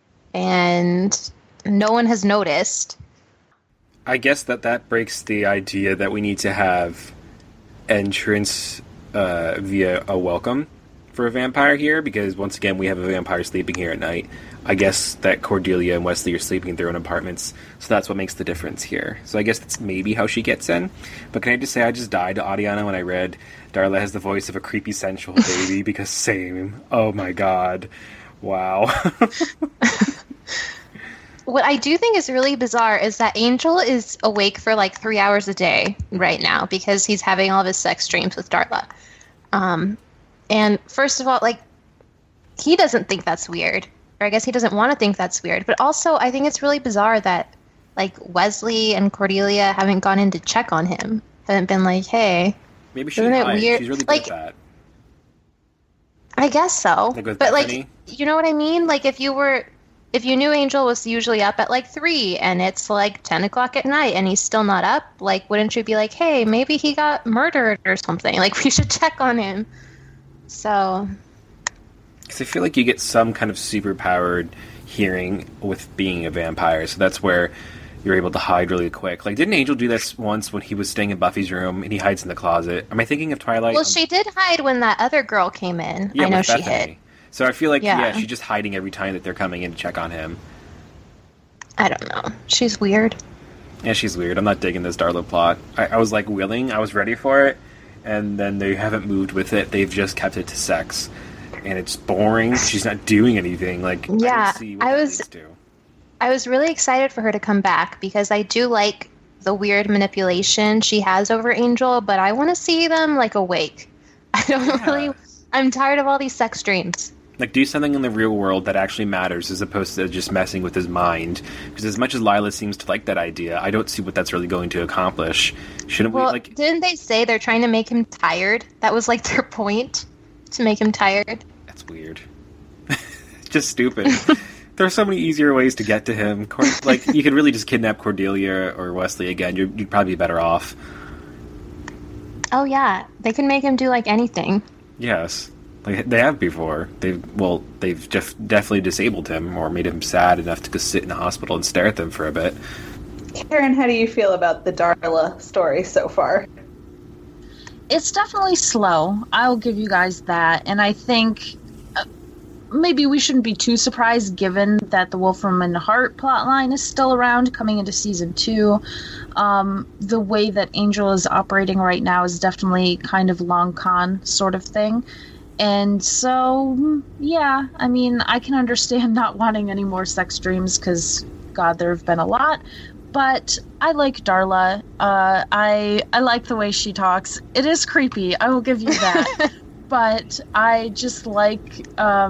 And no one has noticed. I guess that breaks the idea that we need to have entrance via a welcome for a vampire here, because once again we have a vampire sleeping here at night. I guess that Cordelia and Wesley are sleeping in their own apartments, so that's what makes the difference here. So I guess that's maybe how she gets in. But can I just say, I just died to Adiana when I read Darla has the voice of a creepy sensual baby, because same. Oh my god. Wow. What I do think is really bizarre is that Angel is awake for like 3 hours a day right now because he's having all of his sex dreams with Darla. And first of all, like, he doesn't think that's weird. Or I guess he doesn't want to think that's weird. But also, I think it's really bizarre that, like, Wesley and Cordelia haven't gone in to check on him. Haven't been like, hey. Maybe she's isn't it high. weird? She's really good Like, at that. I guess so. Like with But, Bethany? like, you know what I mean? Like, if you knew Angel was usually up at, like, 3 and it's, like, 10 o'clock at night and he's still not up, like, wouldn't you be like, hey, maybe he got murdered or something? Like, we should check on him. So... Because I feel like you get some kind of super-powered hearing with being a vampire, so that's where you're able to hide really quick. Like, didn't Angel do this once when he was staying in Buffy's room and he hides in the closet? Am I thinking of Twilight? Well, she did hide when that other girl came in. Yeah, I know with she Bethany. hid. So I feel like, Yeah. she's just hiding every time that they're coming in to check on him. I don't know. She's weird. Yeah, she's weird. I'm not digging this Darla plot. I was, like, willing. I was ready for it. And then they haven't moved with it. They've just kept it to sex. And it's boring. She's not doing anything. Like, Yeah, I don't see what that leads to. I was really excited for her to come back because I do like the weird manipulation she has over Angel, but I want to see them, like, awake. I don't really... I'm tired of all these sex dreams. Like, do something in the real world that actually matters as opposed to just messing with his mind. Because as much as Lila seems to like that idea, I don't see what that's really going to accomplish. Shouldn't we, like... Didn't they say they're trying to make him tired? That was, like, their point, to make him tired. That's weird. It's just stupid. There are so many easier ways to get to him. Like, you could really just kidnap Cordelia or Wesley again. You'd probably be better off. Oh, yeah. They can make him do, like, anything. Yes. Like, they have before. They've definitely disabled him or made him sad enough to go sit in the hospital and stare at them for a bit. Karen, how do you feel about the Darla story so far? It's definitely slow. I'll give you guys that. And I think maybe we shouldn't be too surprised given that the Wolfram and Hart plotline is still around coming into season 2. The way that Angel is operating right now is definitely kind of long con sort of thing. And so, yeah, I mean, I can understand not wanting any more sex dreams because, God, there have been a lot. But I like Darla. I like the way she talks. It is creepy, I will give you that. But I just like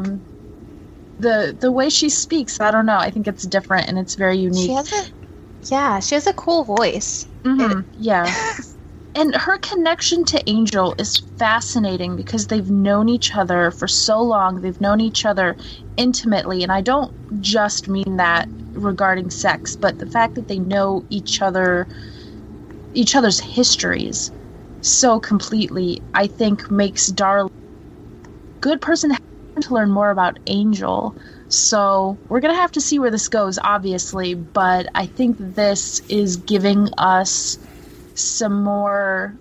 the way she speaks. I don't know. I think it's different and it's very unique. She has a cool voice. Mm-hmm. Yeah. And her connection to Angel is fascinating because they've known each other for so long. They've known each other intimately. And I don't just mean that regarding sex, but the fact that they know each other's histories so completely, I think makes Darla a good person to learn more about Angel. So we're going to have to see where this goes, obviously. But I think this is giving us some more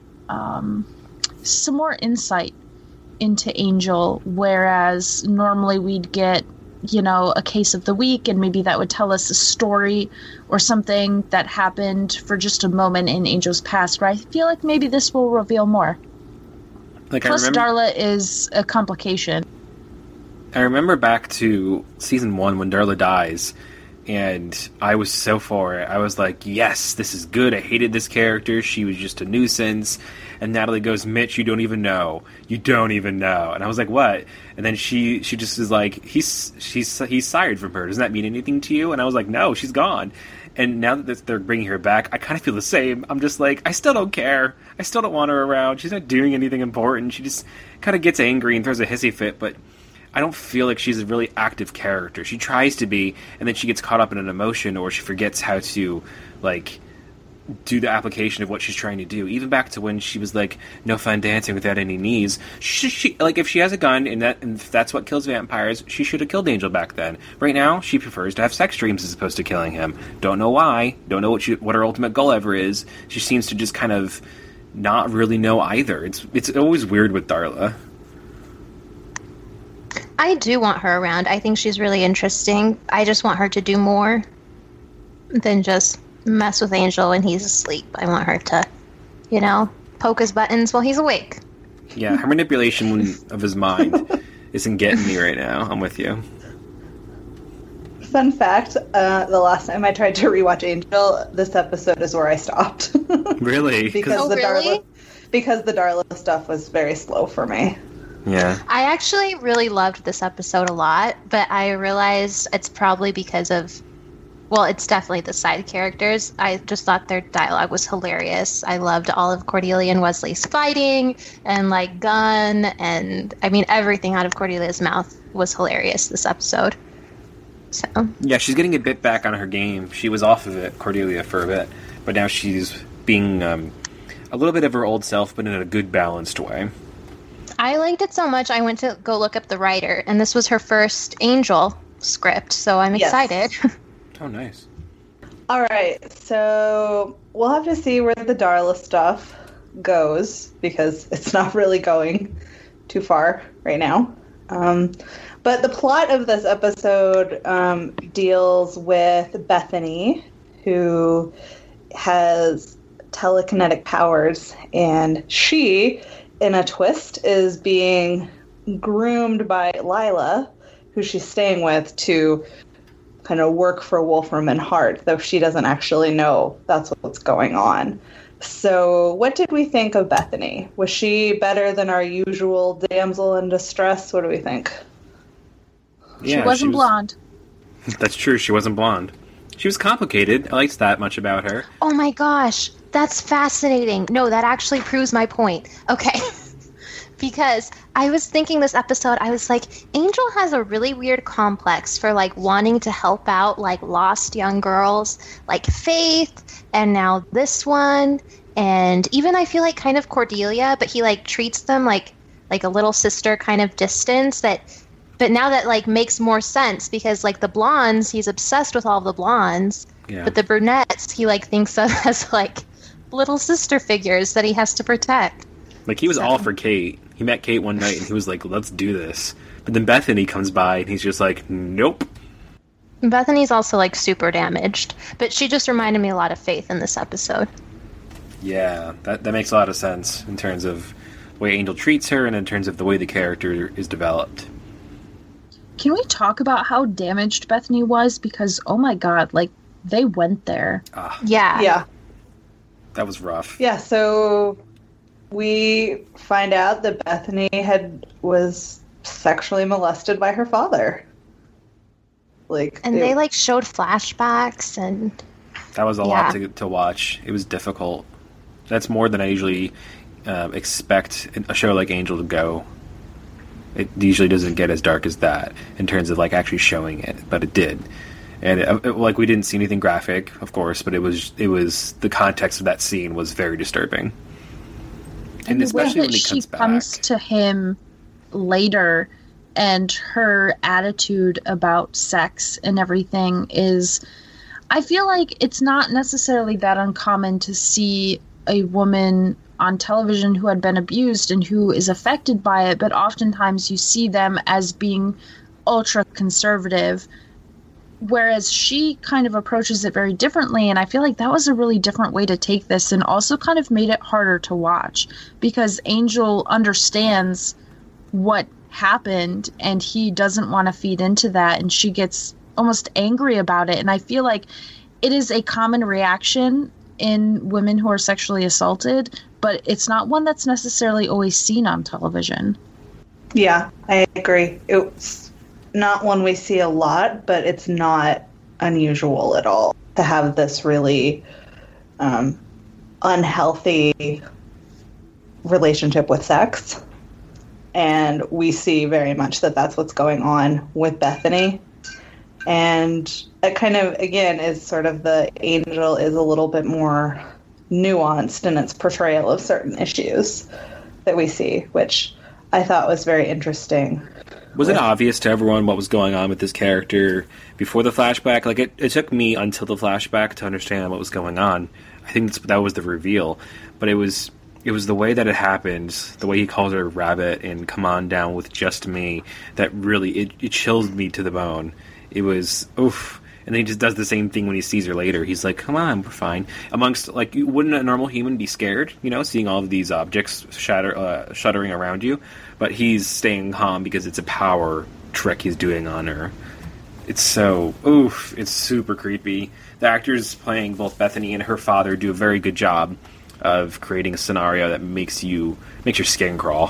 insight into Angel, whereas normally we'd get, a case of the week, and maybe that would tell us a story or something that happened for just a moment in Angel's past, where I feel like maybe this will reveal more. Plus, Darla is a complication. I remember back to season 1 when Darla dies, and I was so for it. I was like, yes, this is good. I hated this character. She was just a nuisance. And Natalie goes, Mitch, you don't even know. You don't even know. And I was like, what? And then she just is like, he's sired from her. Doesn't that mean anything to you? And I was like, no, she's gone. And now that they're bringing her back, I kind of feel the same. I'm just like, I still don't care. I still don't want her around. She's not doing anything important. She just kind of gets angry and throws a hissy fit, but I don't feel like she's a really active character. She tries to be, and then she gets caught up in an emotion, or she forgets how to, like, do the application of what she's trying to do. Even back to when she was like, no fun dancing without any knees. She like, if she has a gun and if that's what kills vampires, she should have killed Angel back then. Right now, she prefers to have sex dreams as opposed to killing him. Don't know why. Don't know what her ultimate goal ever is. She seems to just kind of not really know either. It's always weird with Darla. I do want her around. I think she's really interesting. I just want her to do more than just mess with Angel when he's asleep. I want her to, poke his buttons while he's awake. Yeah, her manipulation of his mind isn't getting me right now. I'm with you. Fun fact, the last time I tried to rewatch Angel, this episode is where I stopped. Really? Because the Darla stuff was very slow for me. Yeah. I actually really loved this episode a lot, but I realized it's probably because of, it's definitely the side characters. I just thought their dialogue was hilarious. I loved all of Cordelia and Wesley's fighting and, like, Gunn, and, I mean, everything out of Cordelia's mouth was hilarious this episode. So. Yeah, she's getting a bit back on her game. She was off of it, Cordelia, for a bit, but now she's being a little bit of her old self, but in a good, balanced way. I liked it so much, I went to go look up the writer, and this was her first Angel script, so I'm excited. Oh, nice. All right, so we'll have to see where the Darla stuff goes, because it's not really going too far right now. But the plot of this episode deals with Bethany, who has telekinetic powers, and she, in a twist, is being groomed by Lila, who she's staying with, to kind of work for Wolfram and Hart, though she doesn't actually know that's what's going on. So what did we think of Bethany? Was she better than our usual damsel in distress? What do we think? She wasn't blonde. That's true. She wasn't blonde. She was complicated. I liked that much about her. Oh my gosh, that's fascinating. No, that actually proves my point. Okay. Because I was thinking this episode, I was like, Angel has a really weird complex for like wanting to help out like lost young girls, like Faith, and now this one, and even I feel like kind of Cordelia, but he like treats them like a little sister kind of distance but now that like makes more sense because like the blondes, he's obsessed with all the blondes, but the brunettes he like thinks of as like little sister figures that he has to protect. Like he was all for Kate. He met Kate one night and he was like, let's do this. But then Bethany comes by and he's just like, nope. Bethany's also like super damaged, but she just reminded me a lot of Faith in this episode. Yeah, that makes a lot of sense in terms of the way Angel treats her and in terms of the way the character is developed. Can we talk about how damaged Bethany was? Because, oh my god, like, they went there. Yeah. That was rough. Yeah, so we find out that Bethany was sexually molested by her father. And they like showed flashbacks and... That was a lot to watch. It was difficult. That's more than I usually expect a show like Angel to go. It usually doesn't get as dark as that in terms of like actually showing it, but it did. And like we didn't see anything graphic, of course, but it was the context of that scene was very disturbing. And especially when she comes to him later, and her attitude about sex and everything is, I feel like it's not necessarily that uncommon to see a woman on television who had been abused and who is affected by it, but oftentimes you see them as being ultra conservative, whereas she kind of approaches it very differently. And I feel like that was a really different way to take this, and also kind of made it harder to watch because Angel understands what happened and he doesn't want to feed into that, and she gets almost angry about it. And I feel like it is a common reaction in women who are sexually assaulted, but it's not one that's necessarily always seen on television. Yeah, I agree. It's not one we see a lot, but it's not unusual at all to have this really unhealthy relationship with sex. And we see very much that that's what's going on with Bethany. And it kind of, again, is sort of the Angel is a little bit more nuanced in its portrayal of certain issues that we see, which I thought was very interesting. Was it obvious to everyone what was going on with this character before the flashback? Like, it took me until the flashback to understand what was going on. I think that was the reveal. But it was the way that it happened, the way he calls her Rabbit and Come On Down with Just Me, that really, it chilled me to the bone. It was, oof. And then he just does the same thing when he sees her later. He's like, come on, we're fine. Amongst, like, wouldn't a normal human be scared, seeing all of these objects shuddering around you? But he's staying calm because it's a power trick he's doing on her. It's so, it's super creepy. The actors playing both Bethany and her father do a very good job of creating a scenario that makes your skin crawl.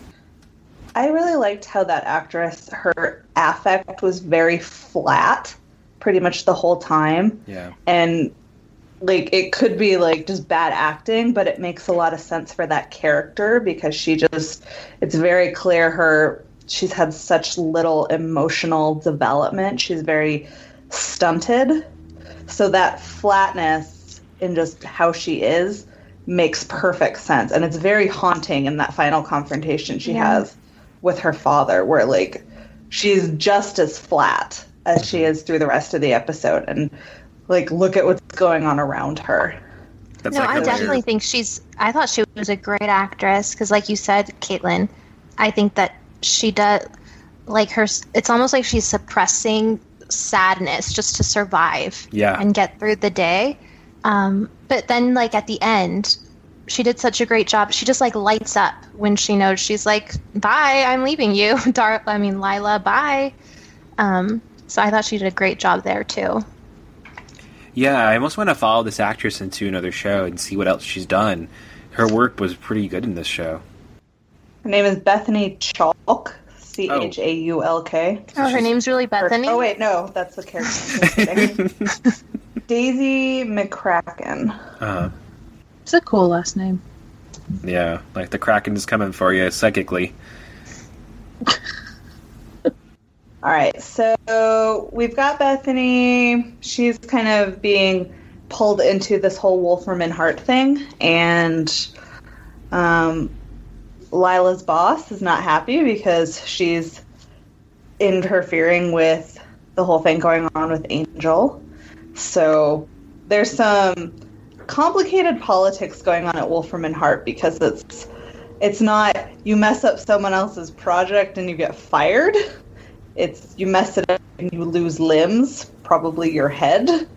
I really liked how that actress, her affect was very flat pretty much the whole time. Yeah. And like it could be like just bad acting, but it makes a lot of sense for that character because it's very clear she's had such little emotional development. She's very stunted. So that flatness in just how she is makes perfect sense. And it's very haunting in that final confrontation she has with her father, where like she's just as flat as she is through the rest of the episode, and like look at what's going on around her. I definitely think I thought she was a great actress because, like you said, Caitlin, I think that she does like it's almost like she's suppressing sadness just to survive and get through the day. But then like at the end, she did such a great job. She just like lights up when she knows she's like, bye, I'm leaving you. Lila, bye. So I thought she did a great job there too. Yeah, I almost want to follow this actress into another show and see what else she's done. Her work was pretty good in this show. Her name is Bethany Chalk. Chaulk. Oh, her name's really Bethany? Oh, wait, no, that's the character. Daisy McCracken. Uh-huh. It's a cool last name. Yeah, like the Kraken is coming for you psychically. All right, so we've got Bethany. She's kind of being pulled into this whole Wolfram and Hart thing, and Lila's boss is not happy because she's interfering with the whole thing going on with Angel. So there's some complicated politics going on at Wolfram and Hart because it's not you mess up someone else's project and you get fired. It's you mess it up and you lose limbs, probably your head.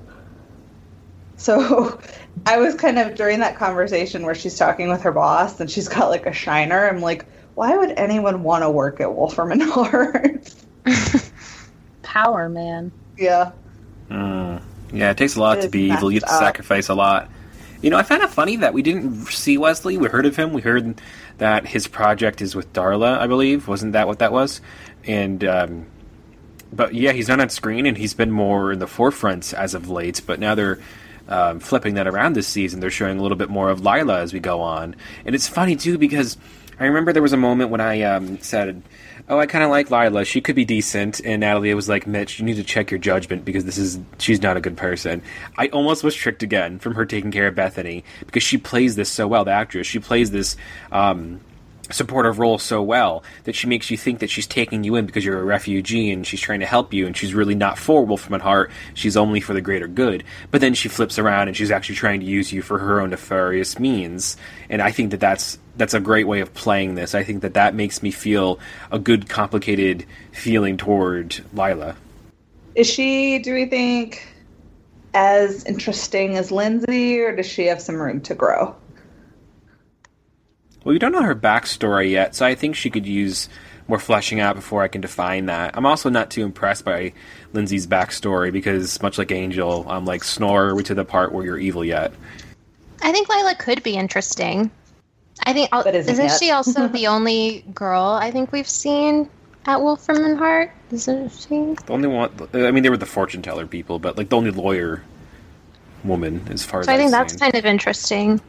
So I was kind of during that conversation where she's talking with her boss and she's got like a shiner. I'm like, why would anyone want to work at Wolfram and Hart? Power, man. Yeah. Yeah, it takes a lot to be evil. You have to sacrifice a lot. You know, I found it funny that we didn't see Wesley. We heard of him. We heard that his project is with Darla, I believe. Wasn't that what that was? And, but yeah, he's not on screen, and he's been more in the forefront as of late. But now they're flipping that around this season. They're showing a little bit more of Lila as we go on. And it's funny, too, because I remember there was a moment when I said, oh, I kind of like Lila. She could be decent. And Natalie was like, Mitch, you need to check your judgment because she's not a good person. I almost was tricked again from her taking care of Bethany because she plays this so well, the actress. She plays this supportive role so well that she makes you think that she's taking you in because you're a refugee and she's trying to help you and she's really not for Wolfram and Hart. She's only for the greater good. But then she flips around and she's actually trying to use you for her own nefarious means. And I think that that's a great way of playing this. I think that makes me feel a good, complicated feeling toward Lila. Is she, do we think, as interesting as Lindsay, or does she have some room to grow? Well, we don't know her backstory yet, so I think she could use more fleshing out before I can define that. I'm also not too impressed by Lindsay's backstory because, much like Angel, I'm like, Snore, are we to the part where you're evil yet? I think Lila could be interesting. I think isn't she also the only girl I think we've seen at Wolfram and Hart? Isn't she? The only one. I mean, they were the fortune teller people, but like the only lawyer woman, as far as I think that's kind of interesting.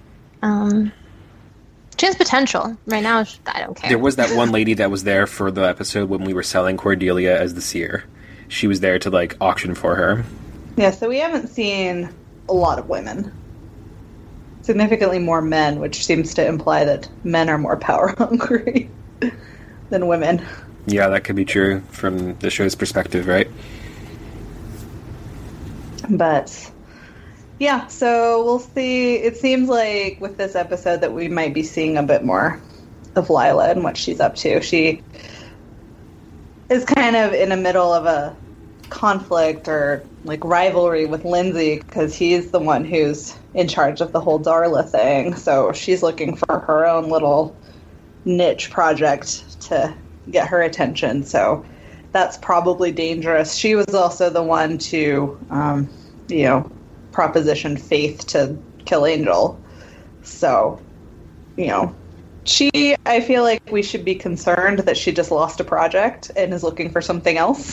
She has potential. Right now, I don't care. There was that one lady that was there for the episode when we were selling Cordelia as the seer. She was there to like auction for her. Yeah, so we haven't seen a lot of women. Significantly more men, which seems to imply that men are more power hungry than women. Yeah, that could be true from the show's perspective, right? But yeah, so we'll see. It seems like with this episode that we might be seeing a bit more of Lila and what she's up to. She is kind of in the middle of a conflict or like rivalry with Lindsay because he's the one who's in charge of the whole Darla thing. So she's looking for her own little niche project to get her attention. So that's probably dangerous. She was also the one to, proposition Faith to kill Angel. So, I feel like we should be concerned that she just lost a project and is looking for something else.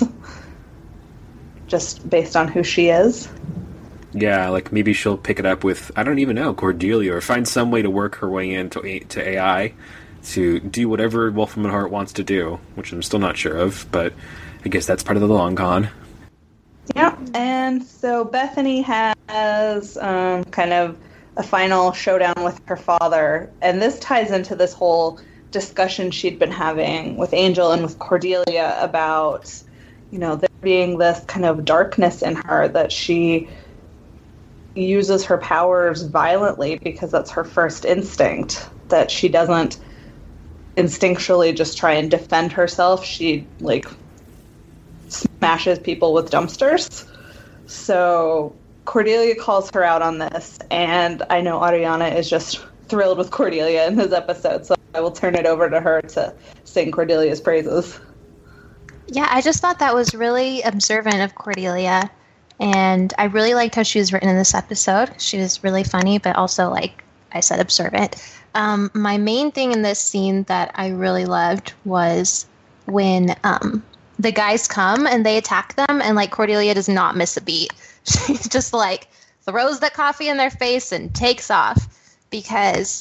Just based on who she is. Yeah, like maybe she'll pick it up with, I don't even know, Cordelia, or find some way to work her way into AI to do whatever Wolfram and Hart wants to do, which I'm still not sure of, but I guess that's part of the long con. Yeah, and so Bethany has kind of a final showdown with her father, and this ties into this whole discussion she'd been having with Angel and with Cordelia about, there being this kind of darkness in her that she uses her powers violently because that's her first instinct, that she doesn't instinctually just try and defend herself. She, smashes people with dumpsters. So Cordelia calls her out on this, and I know Ariana is just thrilled with Cordelia in this episode, so I will turn it over to her to sing Cordelia's praises. Yeah, I just thought that was really observant of Cordelia, and I really liked how she was written in this episode. She was really funny, but also, like I said, observant. My main thing in this scene that I really loved was when the guys come and they attack them, and like Cordelia does not miss a beat. She's just like throws the coffee in their face and takes off because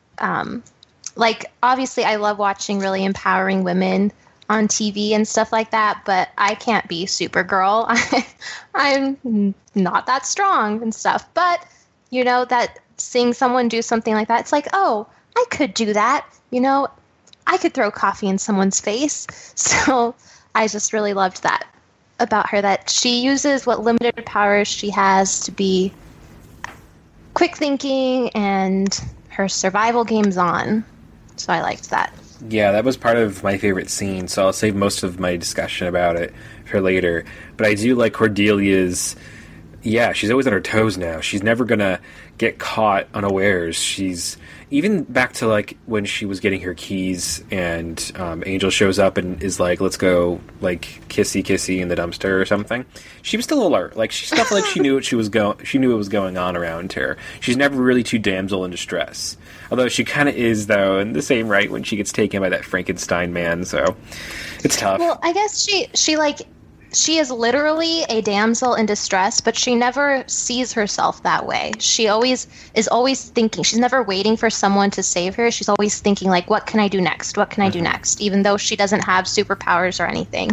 like obviously I love watching really empowering women on TV and stuff like that, but I can't be Supergirl. I'm not that strong and stuff. But you know, that seeing someone do something like that, it's like, oh, I could do that. You know, I could throw coffee in someone's face. So I just really loved that about her, that she uses what limited powers she has to be quick thinking and her survival game's on. So I liked that. Yeah, that was part of my favorite scene, so I'll save most of my discussion about it for later. But I do like Cordelia's... Yeah, she's always on her toes now. She's never gonna get caught unawares. She's... Even back to, like, when she was getting her keys and Angel shows up and is like, let's go, like, kissy in the dumpster or something. She was still alert. Like, she felt like she knew she knew what was going on around her. She's never really too damsel in distress. Although she kind of is, though, in the same right when she gets taken by that Frankenstein man, so it's tough. Well, I guess she is literally a damsel in distress, but she never sees herself that way. She is always thinking. She's never waiting for someone to save her. She's always thinking, like, what can I do next? What can I do next? Even though she doesn't have superpowers or anything.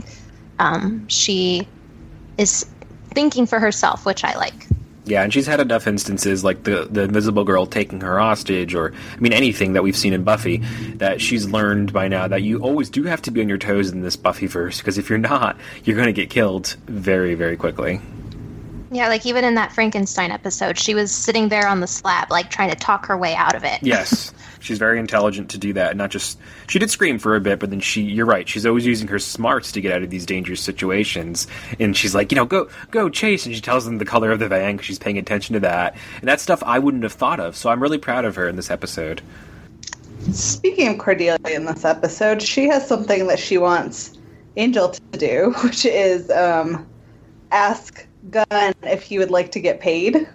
She is thinking for herself, which I like. Yeah, and she's had enough instances, like the Invisible Girl taking her hostage, or, I mean, anything that we've seen in Buffy, that she's learned by now that you always do have to be on your toes in this Buffyverse, because if you're not, you're going to get killed very, very quickly. Yeah, like even in that Frankenstein episode, she was sitting there on the slab, like, trying to talk her way out of it. Yes. She's very intelligent to do that. Not just... She did scream for a bit, but then you're right, she's always using her smarts to get out of these dangerous situations. And she's like, you know, go chase, and she tells them the color of the van because she's paying attention to that. And that's stuff I wouldn't have thought of, so I'm really proud of her in this episode. Speaking of Cordelia in this episode, she has something that she wants Angel to do, which is ask Gunn if he would like to get paid.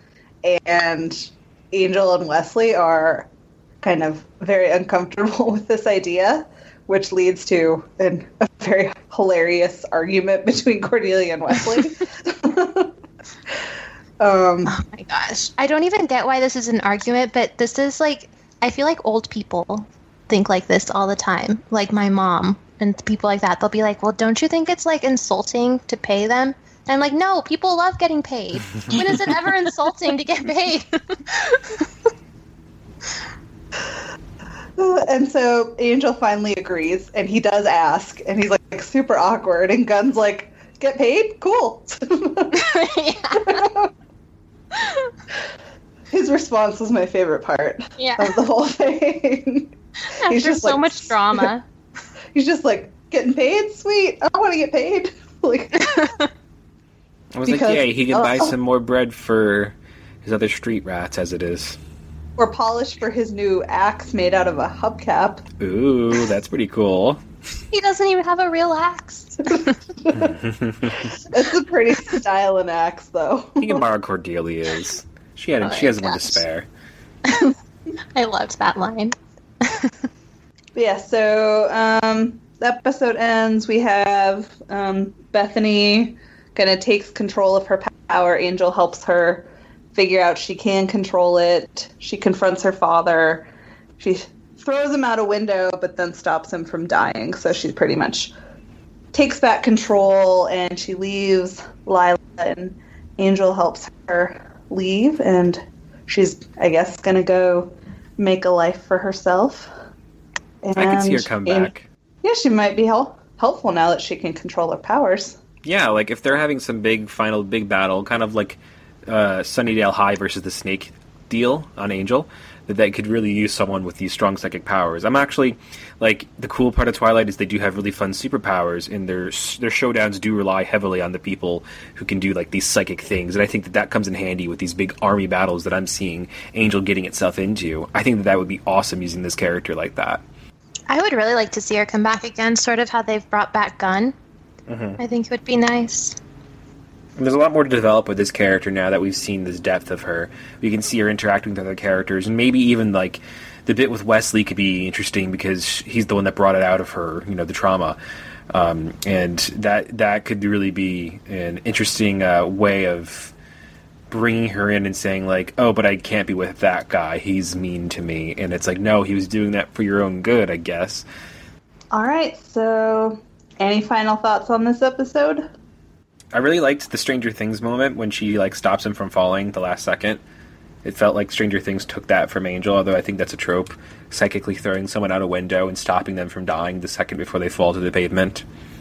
And Angel and Wesley are kind of very uncomfortable with this idea, which leads to a very hilarious argument between Cordelia and Wesley. Oh my gosh. I don't even get why this is an argument, but this is like, I feel like old people think like this all the time. Like my mom and people like that. They'll be like, well, don't you think it's like insulting to pay them? And I'm like, no, people love getting paid. When is it ever insulting to get paid? And so Angel finally agrees, and he does ask, and he's like super awkward, and Gunn's like, get paid? Cool. His response was my favorate part of the whole thing. He's just so much drama. He's just like, getting paid? Sweet. I want to get paid. Like, I was like, yeah, he can buy some more bread for his other street rats, as it is. Or polish for his new axe made out of a hubcap. Ooh, that's pretty cool. He doesn't even have a real axe. It's a pretty styling axe, though. He can borrow Cordelia's. She has one to spare. I loved that line. Yeah, so the episode ends. We have Bethany kind of takes control of her power. Angel helps her figure out she can control it. She confronts her father. She throws him out a window, but then stops him from dying. So she pretty much takes back control, and she leaves Lila, and Angel helps her leave, and she's, I guess, going to go make a life for herself. And I can see her come back. Yeah, she might be helpful now that she can control her powers. Yeah, like if they're having some big battle, kind of like Sunnydale High versus the Snake deal on Angel, that could really use someone with these strong psychic powers. I'm actually, like, the cool part of Twilight is they do have really fun superpowers, and their showdowns do rely heavily on the people who can do, like, these psychic things, and I think that comes in handy with these big army battles that I'm seeing Angel getting itself into. I think that would be awesome using this character like that. I would really like to see her come back again, sort of how they've brought back Gunn. Mm-hmm. I think it would be nice. And there's a lot more to develop with this character now that we've seen this depth of her. We can see her interacting with other characters, and maybe even, like, the bit with Wesley could be interesting because he's the one that brought it out of her, the trauma. And that could really be an interesting way of bringing her in and saying, like, oh, but I can't be with that guy. He's mean to me. And it's like, no, he was doing that for your own good, I guess. All right, so any final thoughts on this episode? I really liked the Stranger Things moment when she, like, stops him from falling the last second. It felt like Stranger Things took that from Angel, although I think that's a trope. Psychically throwing someone out a window and stopping them from dying the second before they fall to the pavement.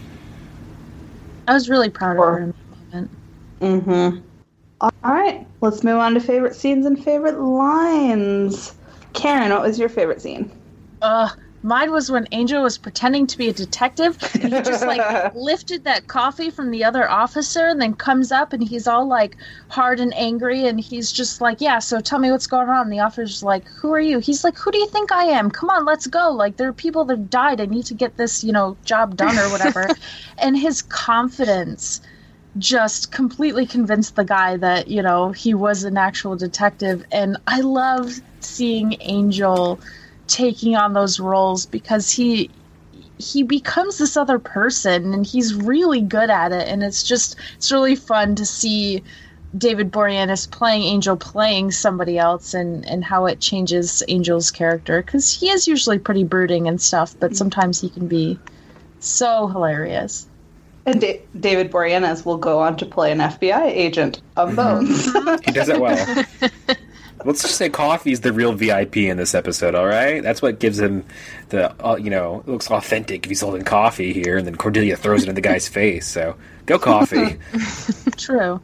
I was really proud of her in that moment. Mm-hmm. All right, let's move on to favorite scenes and favorite lines. Karen, what was your favorite scene? Mine was when Angel was pretending to be a detective, and he just, like, lifted that coffee from the other officer and then comes up and he's all, like, hard and angry, and he's just like, yeah, so tell me what's going on. And the officer's like, who are you? He's like, who do you think I am? Come on, let's go. Like, there are people that died. I need to get this, job done or whatever. And his confidence just completely convinced the guy that, he was an actual detective. And I love seeing Angel taking on those roles because he becomes this other person and he's really good at it, and it's really fun to see David Boreanaz playing Angel playing somebody else and how it changes Angel's character, because he is usually pretty brooding and stuff, but sometimes he can be so hilarious. And David Boreanaz will go on to play an FBI agent on Bones. He does it well. Let's just say Coffee's the real VIP in this episode, all right? That's what gives him the, it looks authentic if he's holding coffee here, and then Cordelia throws it in the guy's face. So, go Coffee. True.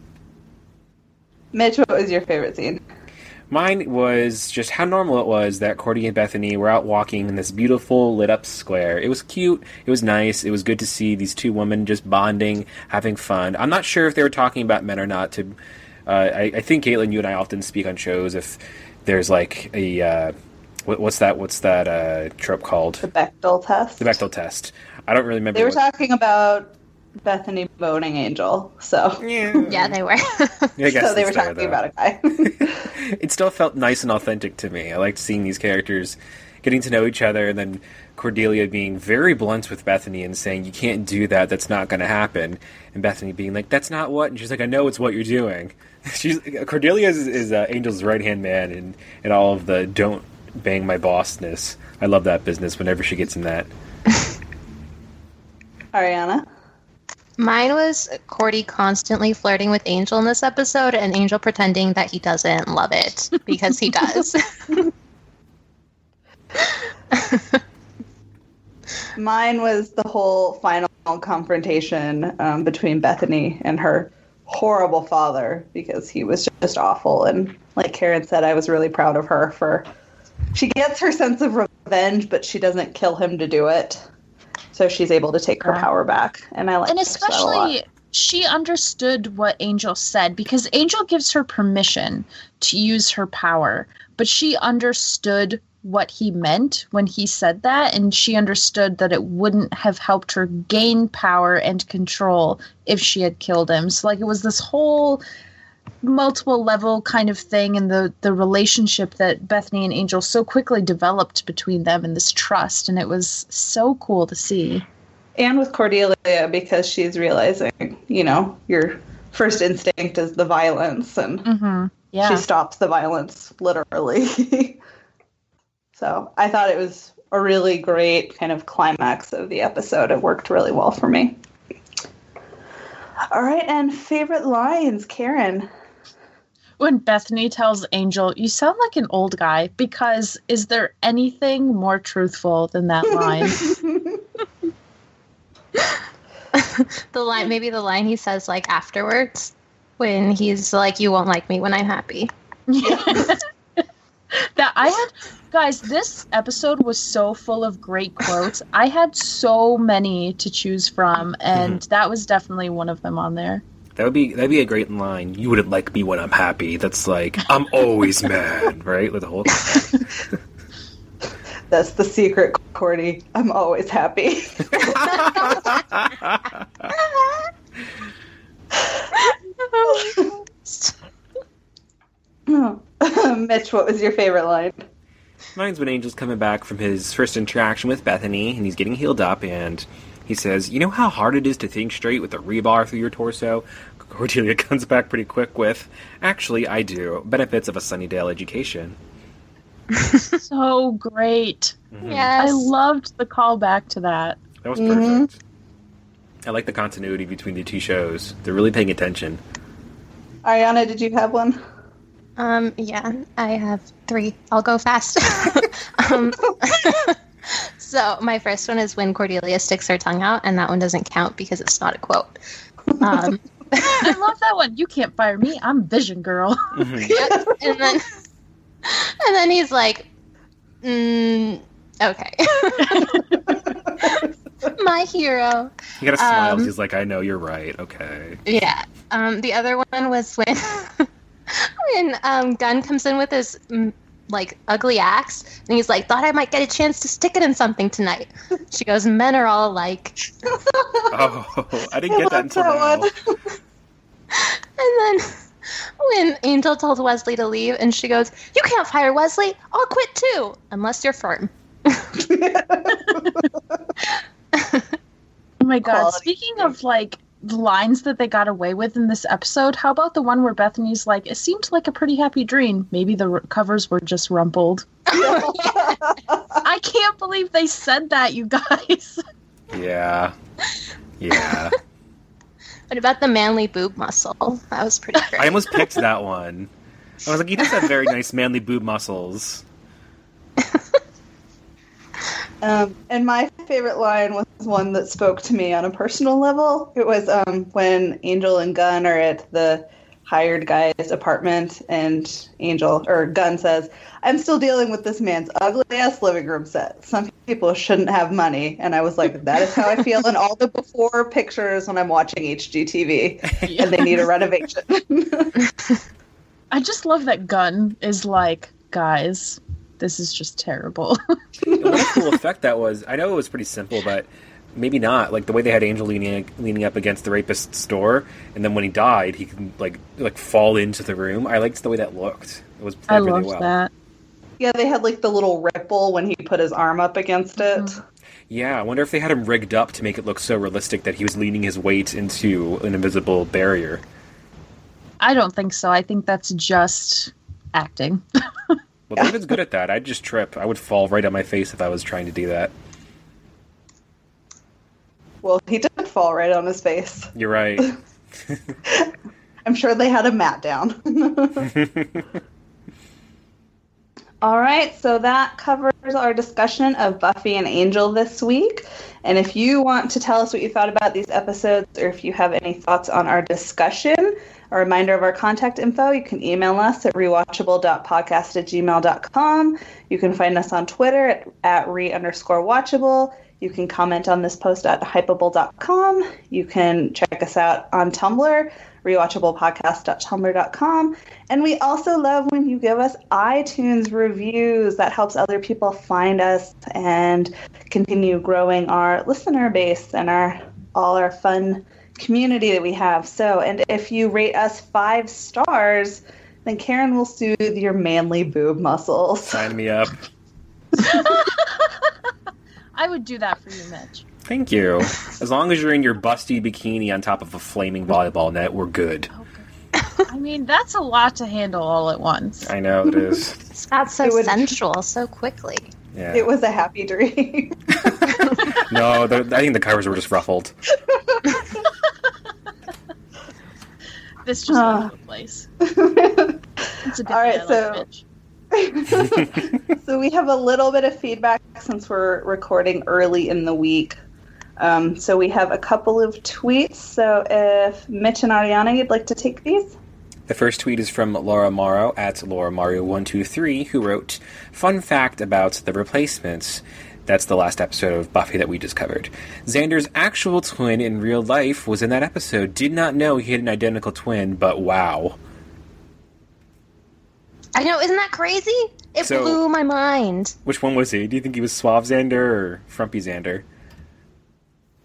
Mitch, what was your favorite scene? Mine was just how normal it was that Cordy and Bethany were out walking in this beautiful lit-up square. It was cute. It was nice. It was good to see these two women just bonding, having fun. I'm not sure if they were talking about men or not. I think, Caitlin, you and I often speak on shows if there's like a what's that trope called? The Bechdel test. The Bechdel test. I don't really remember. They were talking about Bethany boning Angel, so yeah, they were. I guess so they were talking about a guy. It still felt nice and authentic to me. I liked seeing these characters getting to know each other, and then Cordelia being very blunt with Bethany and saying, you can't do that, that's not going to happen. And Bethany being like, that's not what? And she's like, I know it's what you're doing. Cordelia is Angel's right-hand man in all of the don't bang my bossness. I love that business whenever she gets in that. Ariana? Mine was Cordy constantly flirting with Angel in this episode, and Angel pretending that he doesn't love it, because he does. Mine was the whole final confrontation between Bethany and her horrible father, because he was just awful. And like Karen said, I was really proud of her for... She gets her sense of revenge, but she doesn't kill him to do it. So she's able to take her power back. And I like And that a lot. especially, she understood what Angel said, because Angel gives her permission to use her power. But she understood what he meant when he said that, and she understood that it wouldn't have helped her gain power and control if she had killed him. So, like, it was this whole multiple level kind of thing, and the relationship that Bethany and Angel so quickly developed between them, and this trust, and it was so cool to see. And with Cordelia, because she's realizing, your first instinct is the violence, and she stops the violence, literally. So I thought it was a really great kind of climax of the episode. It worked really well for me. All right, and favorite lines, Karen? When Bethany tells Angel, you sound like an old guy, because is there anything more truthful than that line? Maybe the line he says, like, afterwards, when he's like, you won't like me when I'm happy. Guys, this episode was so full of great quotes. I had so many to choose from, and that was definitely one of them on there. That'd be a great line. You wouldn't like me when I'm happy. That's like, I'm always mad, right? With the whole time. That's the secret, Cordy. I'm always happy. Oh, Mitch, what was your favorite line? Mine's when Angel's coming back from his first interaction with Bethany, and he's getting healed up, and he says, "You know how hard it is to think straight with a rebar through your torso?" Cordelia comes back pretty quick with, "Actually, I do. Benefits of a Sunnydale education." So great. Mm-hmm. Yes. I loved the callback to that. That was perfect. I like the continuity between the two shows. They're really paying attention. Ariana, did you have one? Yeah, I have 3. I'll go fast. So my first one is when Cordelia sticks her tongue out, and that one doesn't count because it's not a quote. I love that one. You can't fire me. I'm Vision Girl. Yep. And then he's like, okay. My hero. He got a smile. He's like, "I know you're right. Okay." Yeah. The other one was when Gunn comes in with his ugly axe, and he's like, "Thought I might get a chance to stick it in something tonight." She goes, "Men are all alike." Oh, I didn't get that until now. And then when Angel told Wesley to leave, and she goes, "You can't fire Wesley. I'll quit too, unless you're firm." Oh my god. Quality. Speaking of the lines that they got away with in this episode, how about the one where Bethany's like, "It seemed like a pretty happy dream. Maybe the covers were just rumpled." I can't believe they said that, you guys. Yeah. What about the manly boob muscle? That was pretty great. I almost picked that one. I was like, he does have very nice manly boob muscles. And my favorite line was one that spoke to me on a personal level. It was when Angel and Gunn are at the hired guy's apartment, and Gunn says, "I'm still dealing with this man's ugly-ass living room set. Some people shouldn't have money." And I was like, that is how I feel in all the before pictures when I'm watching HGTV, and they need a renovation. I just love that Gunn is like, "Guys, this is just terrible." What a cool effect that was. I know it was pretty simple, but maybe not. Like the way they had Angel leaning up against the rapist's door, and then when he died, he could like fall into the room. I liked the way that looked. It was played really well. That. Yeah, they had like the little ripple when he put his arm up against it. Yeah, I wonder if they had him rigged up to make it look so realistic that he was leaning his weight into an invisible barrier. I don't think so. I think that's just acting. Well, David's good at that. I'd just trip. I would fall right on my face if I was trying to do that. Well, he did fall right on his face. You're right. I'm sure they had a mat down. All right, so that covers our discussion of Buffy and Angel this week. And if you want to tell us what you thought about these episodes, or if you have any thoughts on our discussion, a reminder of our contact info, you can email us at rewatchable.podcast@gmail.com. You can find us on Twitter at re_watchable. You can comment on this post at hypable.com. You can check us out on Tumblr, rewatchablepodcast.tumblr.com. And we also love when you give us iTunes reviews. That helps other people find us and continue growing our listener base and all our fun community that we have. So, and if you rate us 5 stars, then Karen will soothe your manly boob muscles. Sign me up. I would do that for you, Mitch. Thank you. As long as you're in your busty bikini on top of a flaming volleyball net, we're good. Okay. I mean, that's a lot to handle all at once. I know it is. It's got so sensual so quickly. Yeah. It was a happy dream. No, I think the covers were just ruffled. This just all over the place. It's a good all right, so Mitch. So we have a little bit of feedback since we're recording early in the week. So we have a couple of tweets. So if Mitch and Ariana, you'd like to take these? The first tweet is from Laura Morrow at Laura Mario123, who wrote, "Fun fact about The Replacements." That's the last episode of Buffy that we just covered. Xander's actual twin in real life was in that episode. Did not know he had an identical twin, but wow. I know, isn't that crazy? It blew my mind. Which one was he? Do you think he was Suave Xander or Frumpy Xander?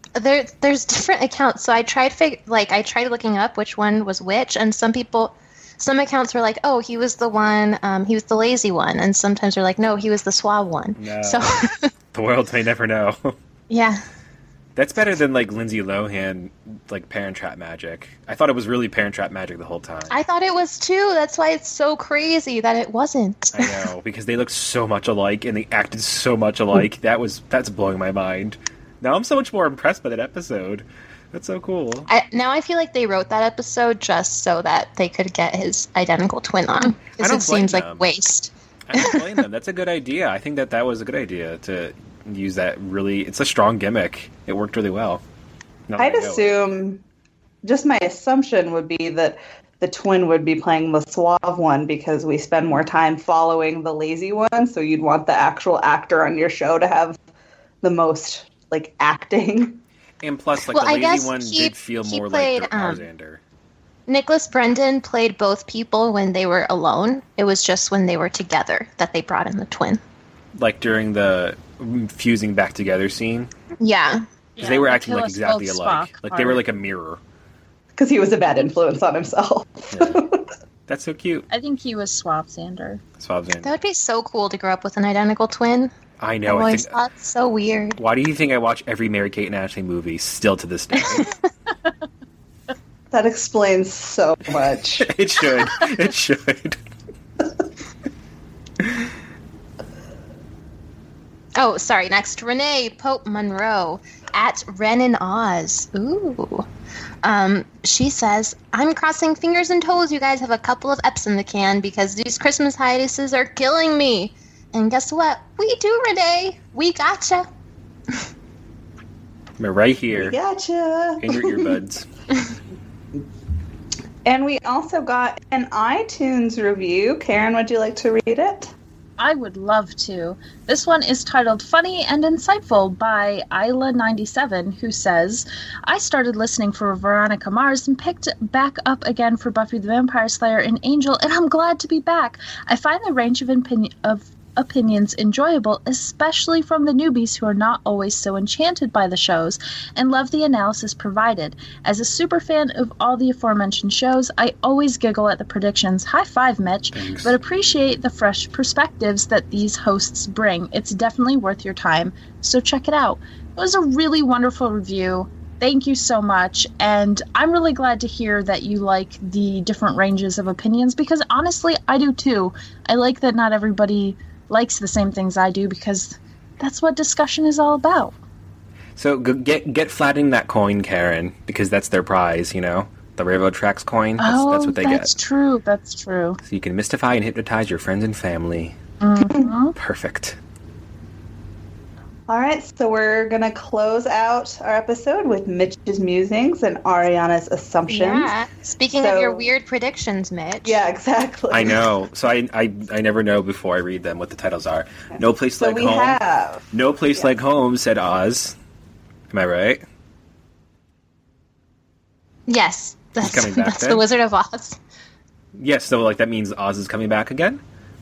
There's different accounts, so I tried looking up which one was which, and some people some accounts were like, oh, he was the one, he was the lazy one. And sometimes they're like, no, he was the suave one. No. So The world may never know. yeah. That's better than, like, Lindsay Lohan, like, Parent Trap magic. I thought it was really Parent Trap magic the whole time. I thought it was too. That's why it's so crazy that it wasn't. I know, because they look so much alike and they acted so much alike. That's blowing my mind. Now I'm so much more impressed by that episode. That's so cool. Now I feel like they wrote that episode just so that they could get his identical twin on. Because it seems like waste. I don't blame them. That's a good idea. I think that was a good idea to use that really... It's a strong gimmick. It worked really well. I'd assume... Just my assumption would be that the twin would be playing the suave one because we spend more time following the lazy one, so you'd want the actual actor on your show to have the most, like, acting. And plus, like, the lazy one did feel more like Alexander. Nicholas Brendan played both people when they were alone. It was just when they were together that they brought in the twin. Like, during the fusing back together scene? Yeah. Because they were acting, like, exactly alike. Like, they were like a mirror. Because he was a bad influence on himself. Yeah. That's so cute. I think he was Suave Xander. That would be so cool to grow up with an identical twin. I know. I always thought it's so weird. Why do you think I watch every Mary-Kate and Ashley movie still to this day? That explains so much. It should. It should. Oh, sorry. Next, Renee Pope Monroe at Ren and Oz. Ooh. She says, I'm crossing fingers and toes you guys have a couple of eps in the can because these Christmas hiatuses are killing me. And guess what? We do, Renee. We gotcha. We're right here. We gotcha. In your earbuds. And we also got an iTunes review. Karen, would you like to read it? I would love to. This one is titled Funny and Insightful by Isla97, who says, I started listening for Veronica Mars and picked back up again for Buffy the Vampire Slayer and Angel, and I'm glad to be back. I find the range of opinions enjoyable, especially from the newbies who are not always so enchanted by the shows, and love the analysis provided. As a super fan of all the aforementioned shows, I always giggle at the predictions. High five, Mitch. Thanks. But appreciate the fresh perspectives that these hosts bring. It's definitely worth your time, so check it out. It was a really wonderful review. Thank you so much, and I'm really glad to hear that you like the different ranges of opinions, because honestly, I do too. I like that not everybody likes the same things I do, because that's what discussion is all about. So get flattening that coin, Karen, because that's their prize, you know? The Rainbow Tracks coin. That's what they get. That's true. That's true. So you can mystify and hypnotize your friends and family. Mm-hmm. Perfect. All right, so we're going to close out our episode with Mitch's musings and Ariana's assumptions. Yeah. Speaking of your weird predictions, Mitch. Yeah, exactly. I know. So I never know before I read them what the titles are. No Place Like Home. No Place Like Home, said Oz. Am I right? Yes. He's coming back That's then? the Wizard of Oz. Yes, so like that means Oz is coming back again?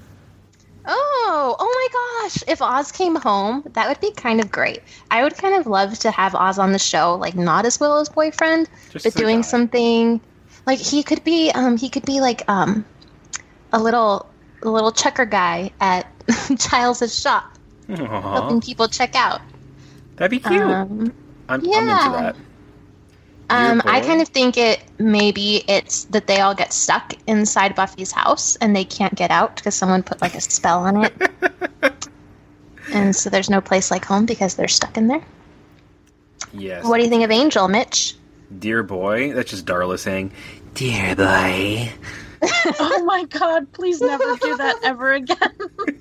Oh my gosh. If Oz came home, that would be kind of great. I would kind of love to have Oz on the show, like not as Willow's boyfriend, but doing something like he could be like a little checker guy at Giles' shop. Aww. Helping people check out. That'd be cute. I'm into that. I kind of think it's that they all get stuck inside Buffy's house and they can't get out because someone put like a spell on it. And so there's no place like home because they're stuck in there. Yes. What do you think of Angel, Mitch? Dear boy. That's just Darla saying, dear boy. Oh my god, please never do that ever again.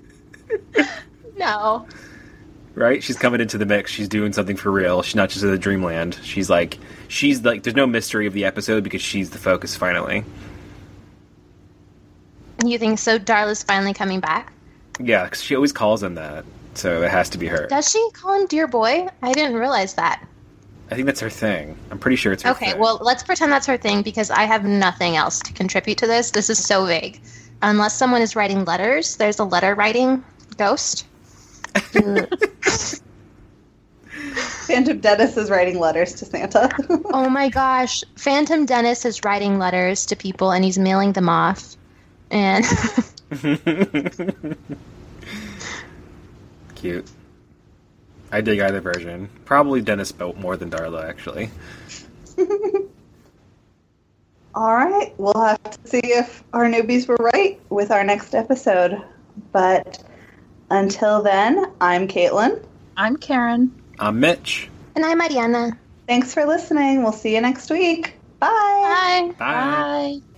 No. Right? She's coming into the mix. She's doing something for real. She's not just in the dreamland. She's like, there's no mystery of the episode because she's the focus finally. You think so? Darla's finally coming back? Yeah, because she always calls him that. So it has to be her. Does she call him dear boy? I didn't realize that. I think that's her thing. I'm pretty sure it's her thing. Okay, well, let's pretend that's her thing because I have nothing else to contribute to this. This is so vague. Unless someone is writing letters, there's a letter writing ghost. Yeah, Phantom Dennis is writing letters to Santa. Oh my gosh. Phantom Dennis is writing letters to people and he's mailing them off. And Cute. I dig either version. Probably Dennis built more than Darla, actually. All right, we'll have to see if our newbies were right with our next episode. But until then, I'm Caitlin. I'm Karen. I'm Mitch. and I'm Mariana. Thanks for listening. We'll see you next week. Bye. Bye. Bye. Bye.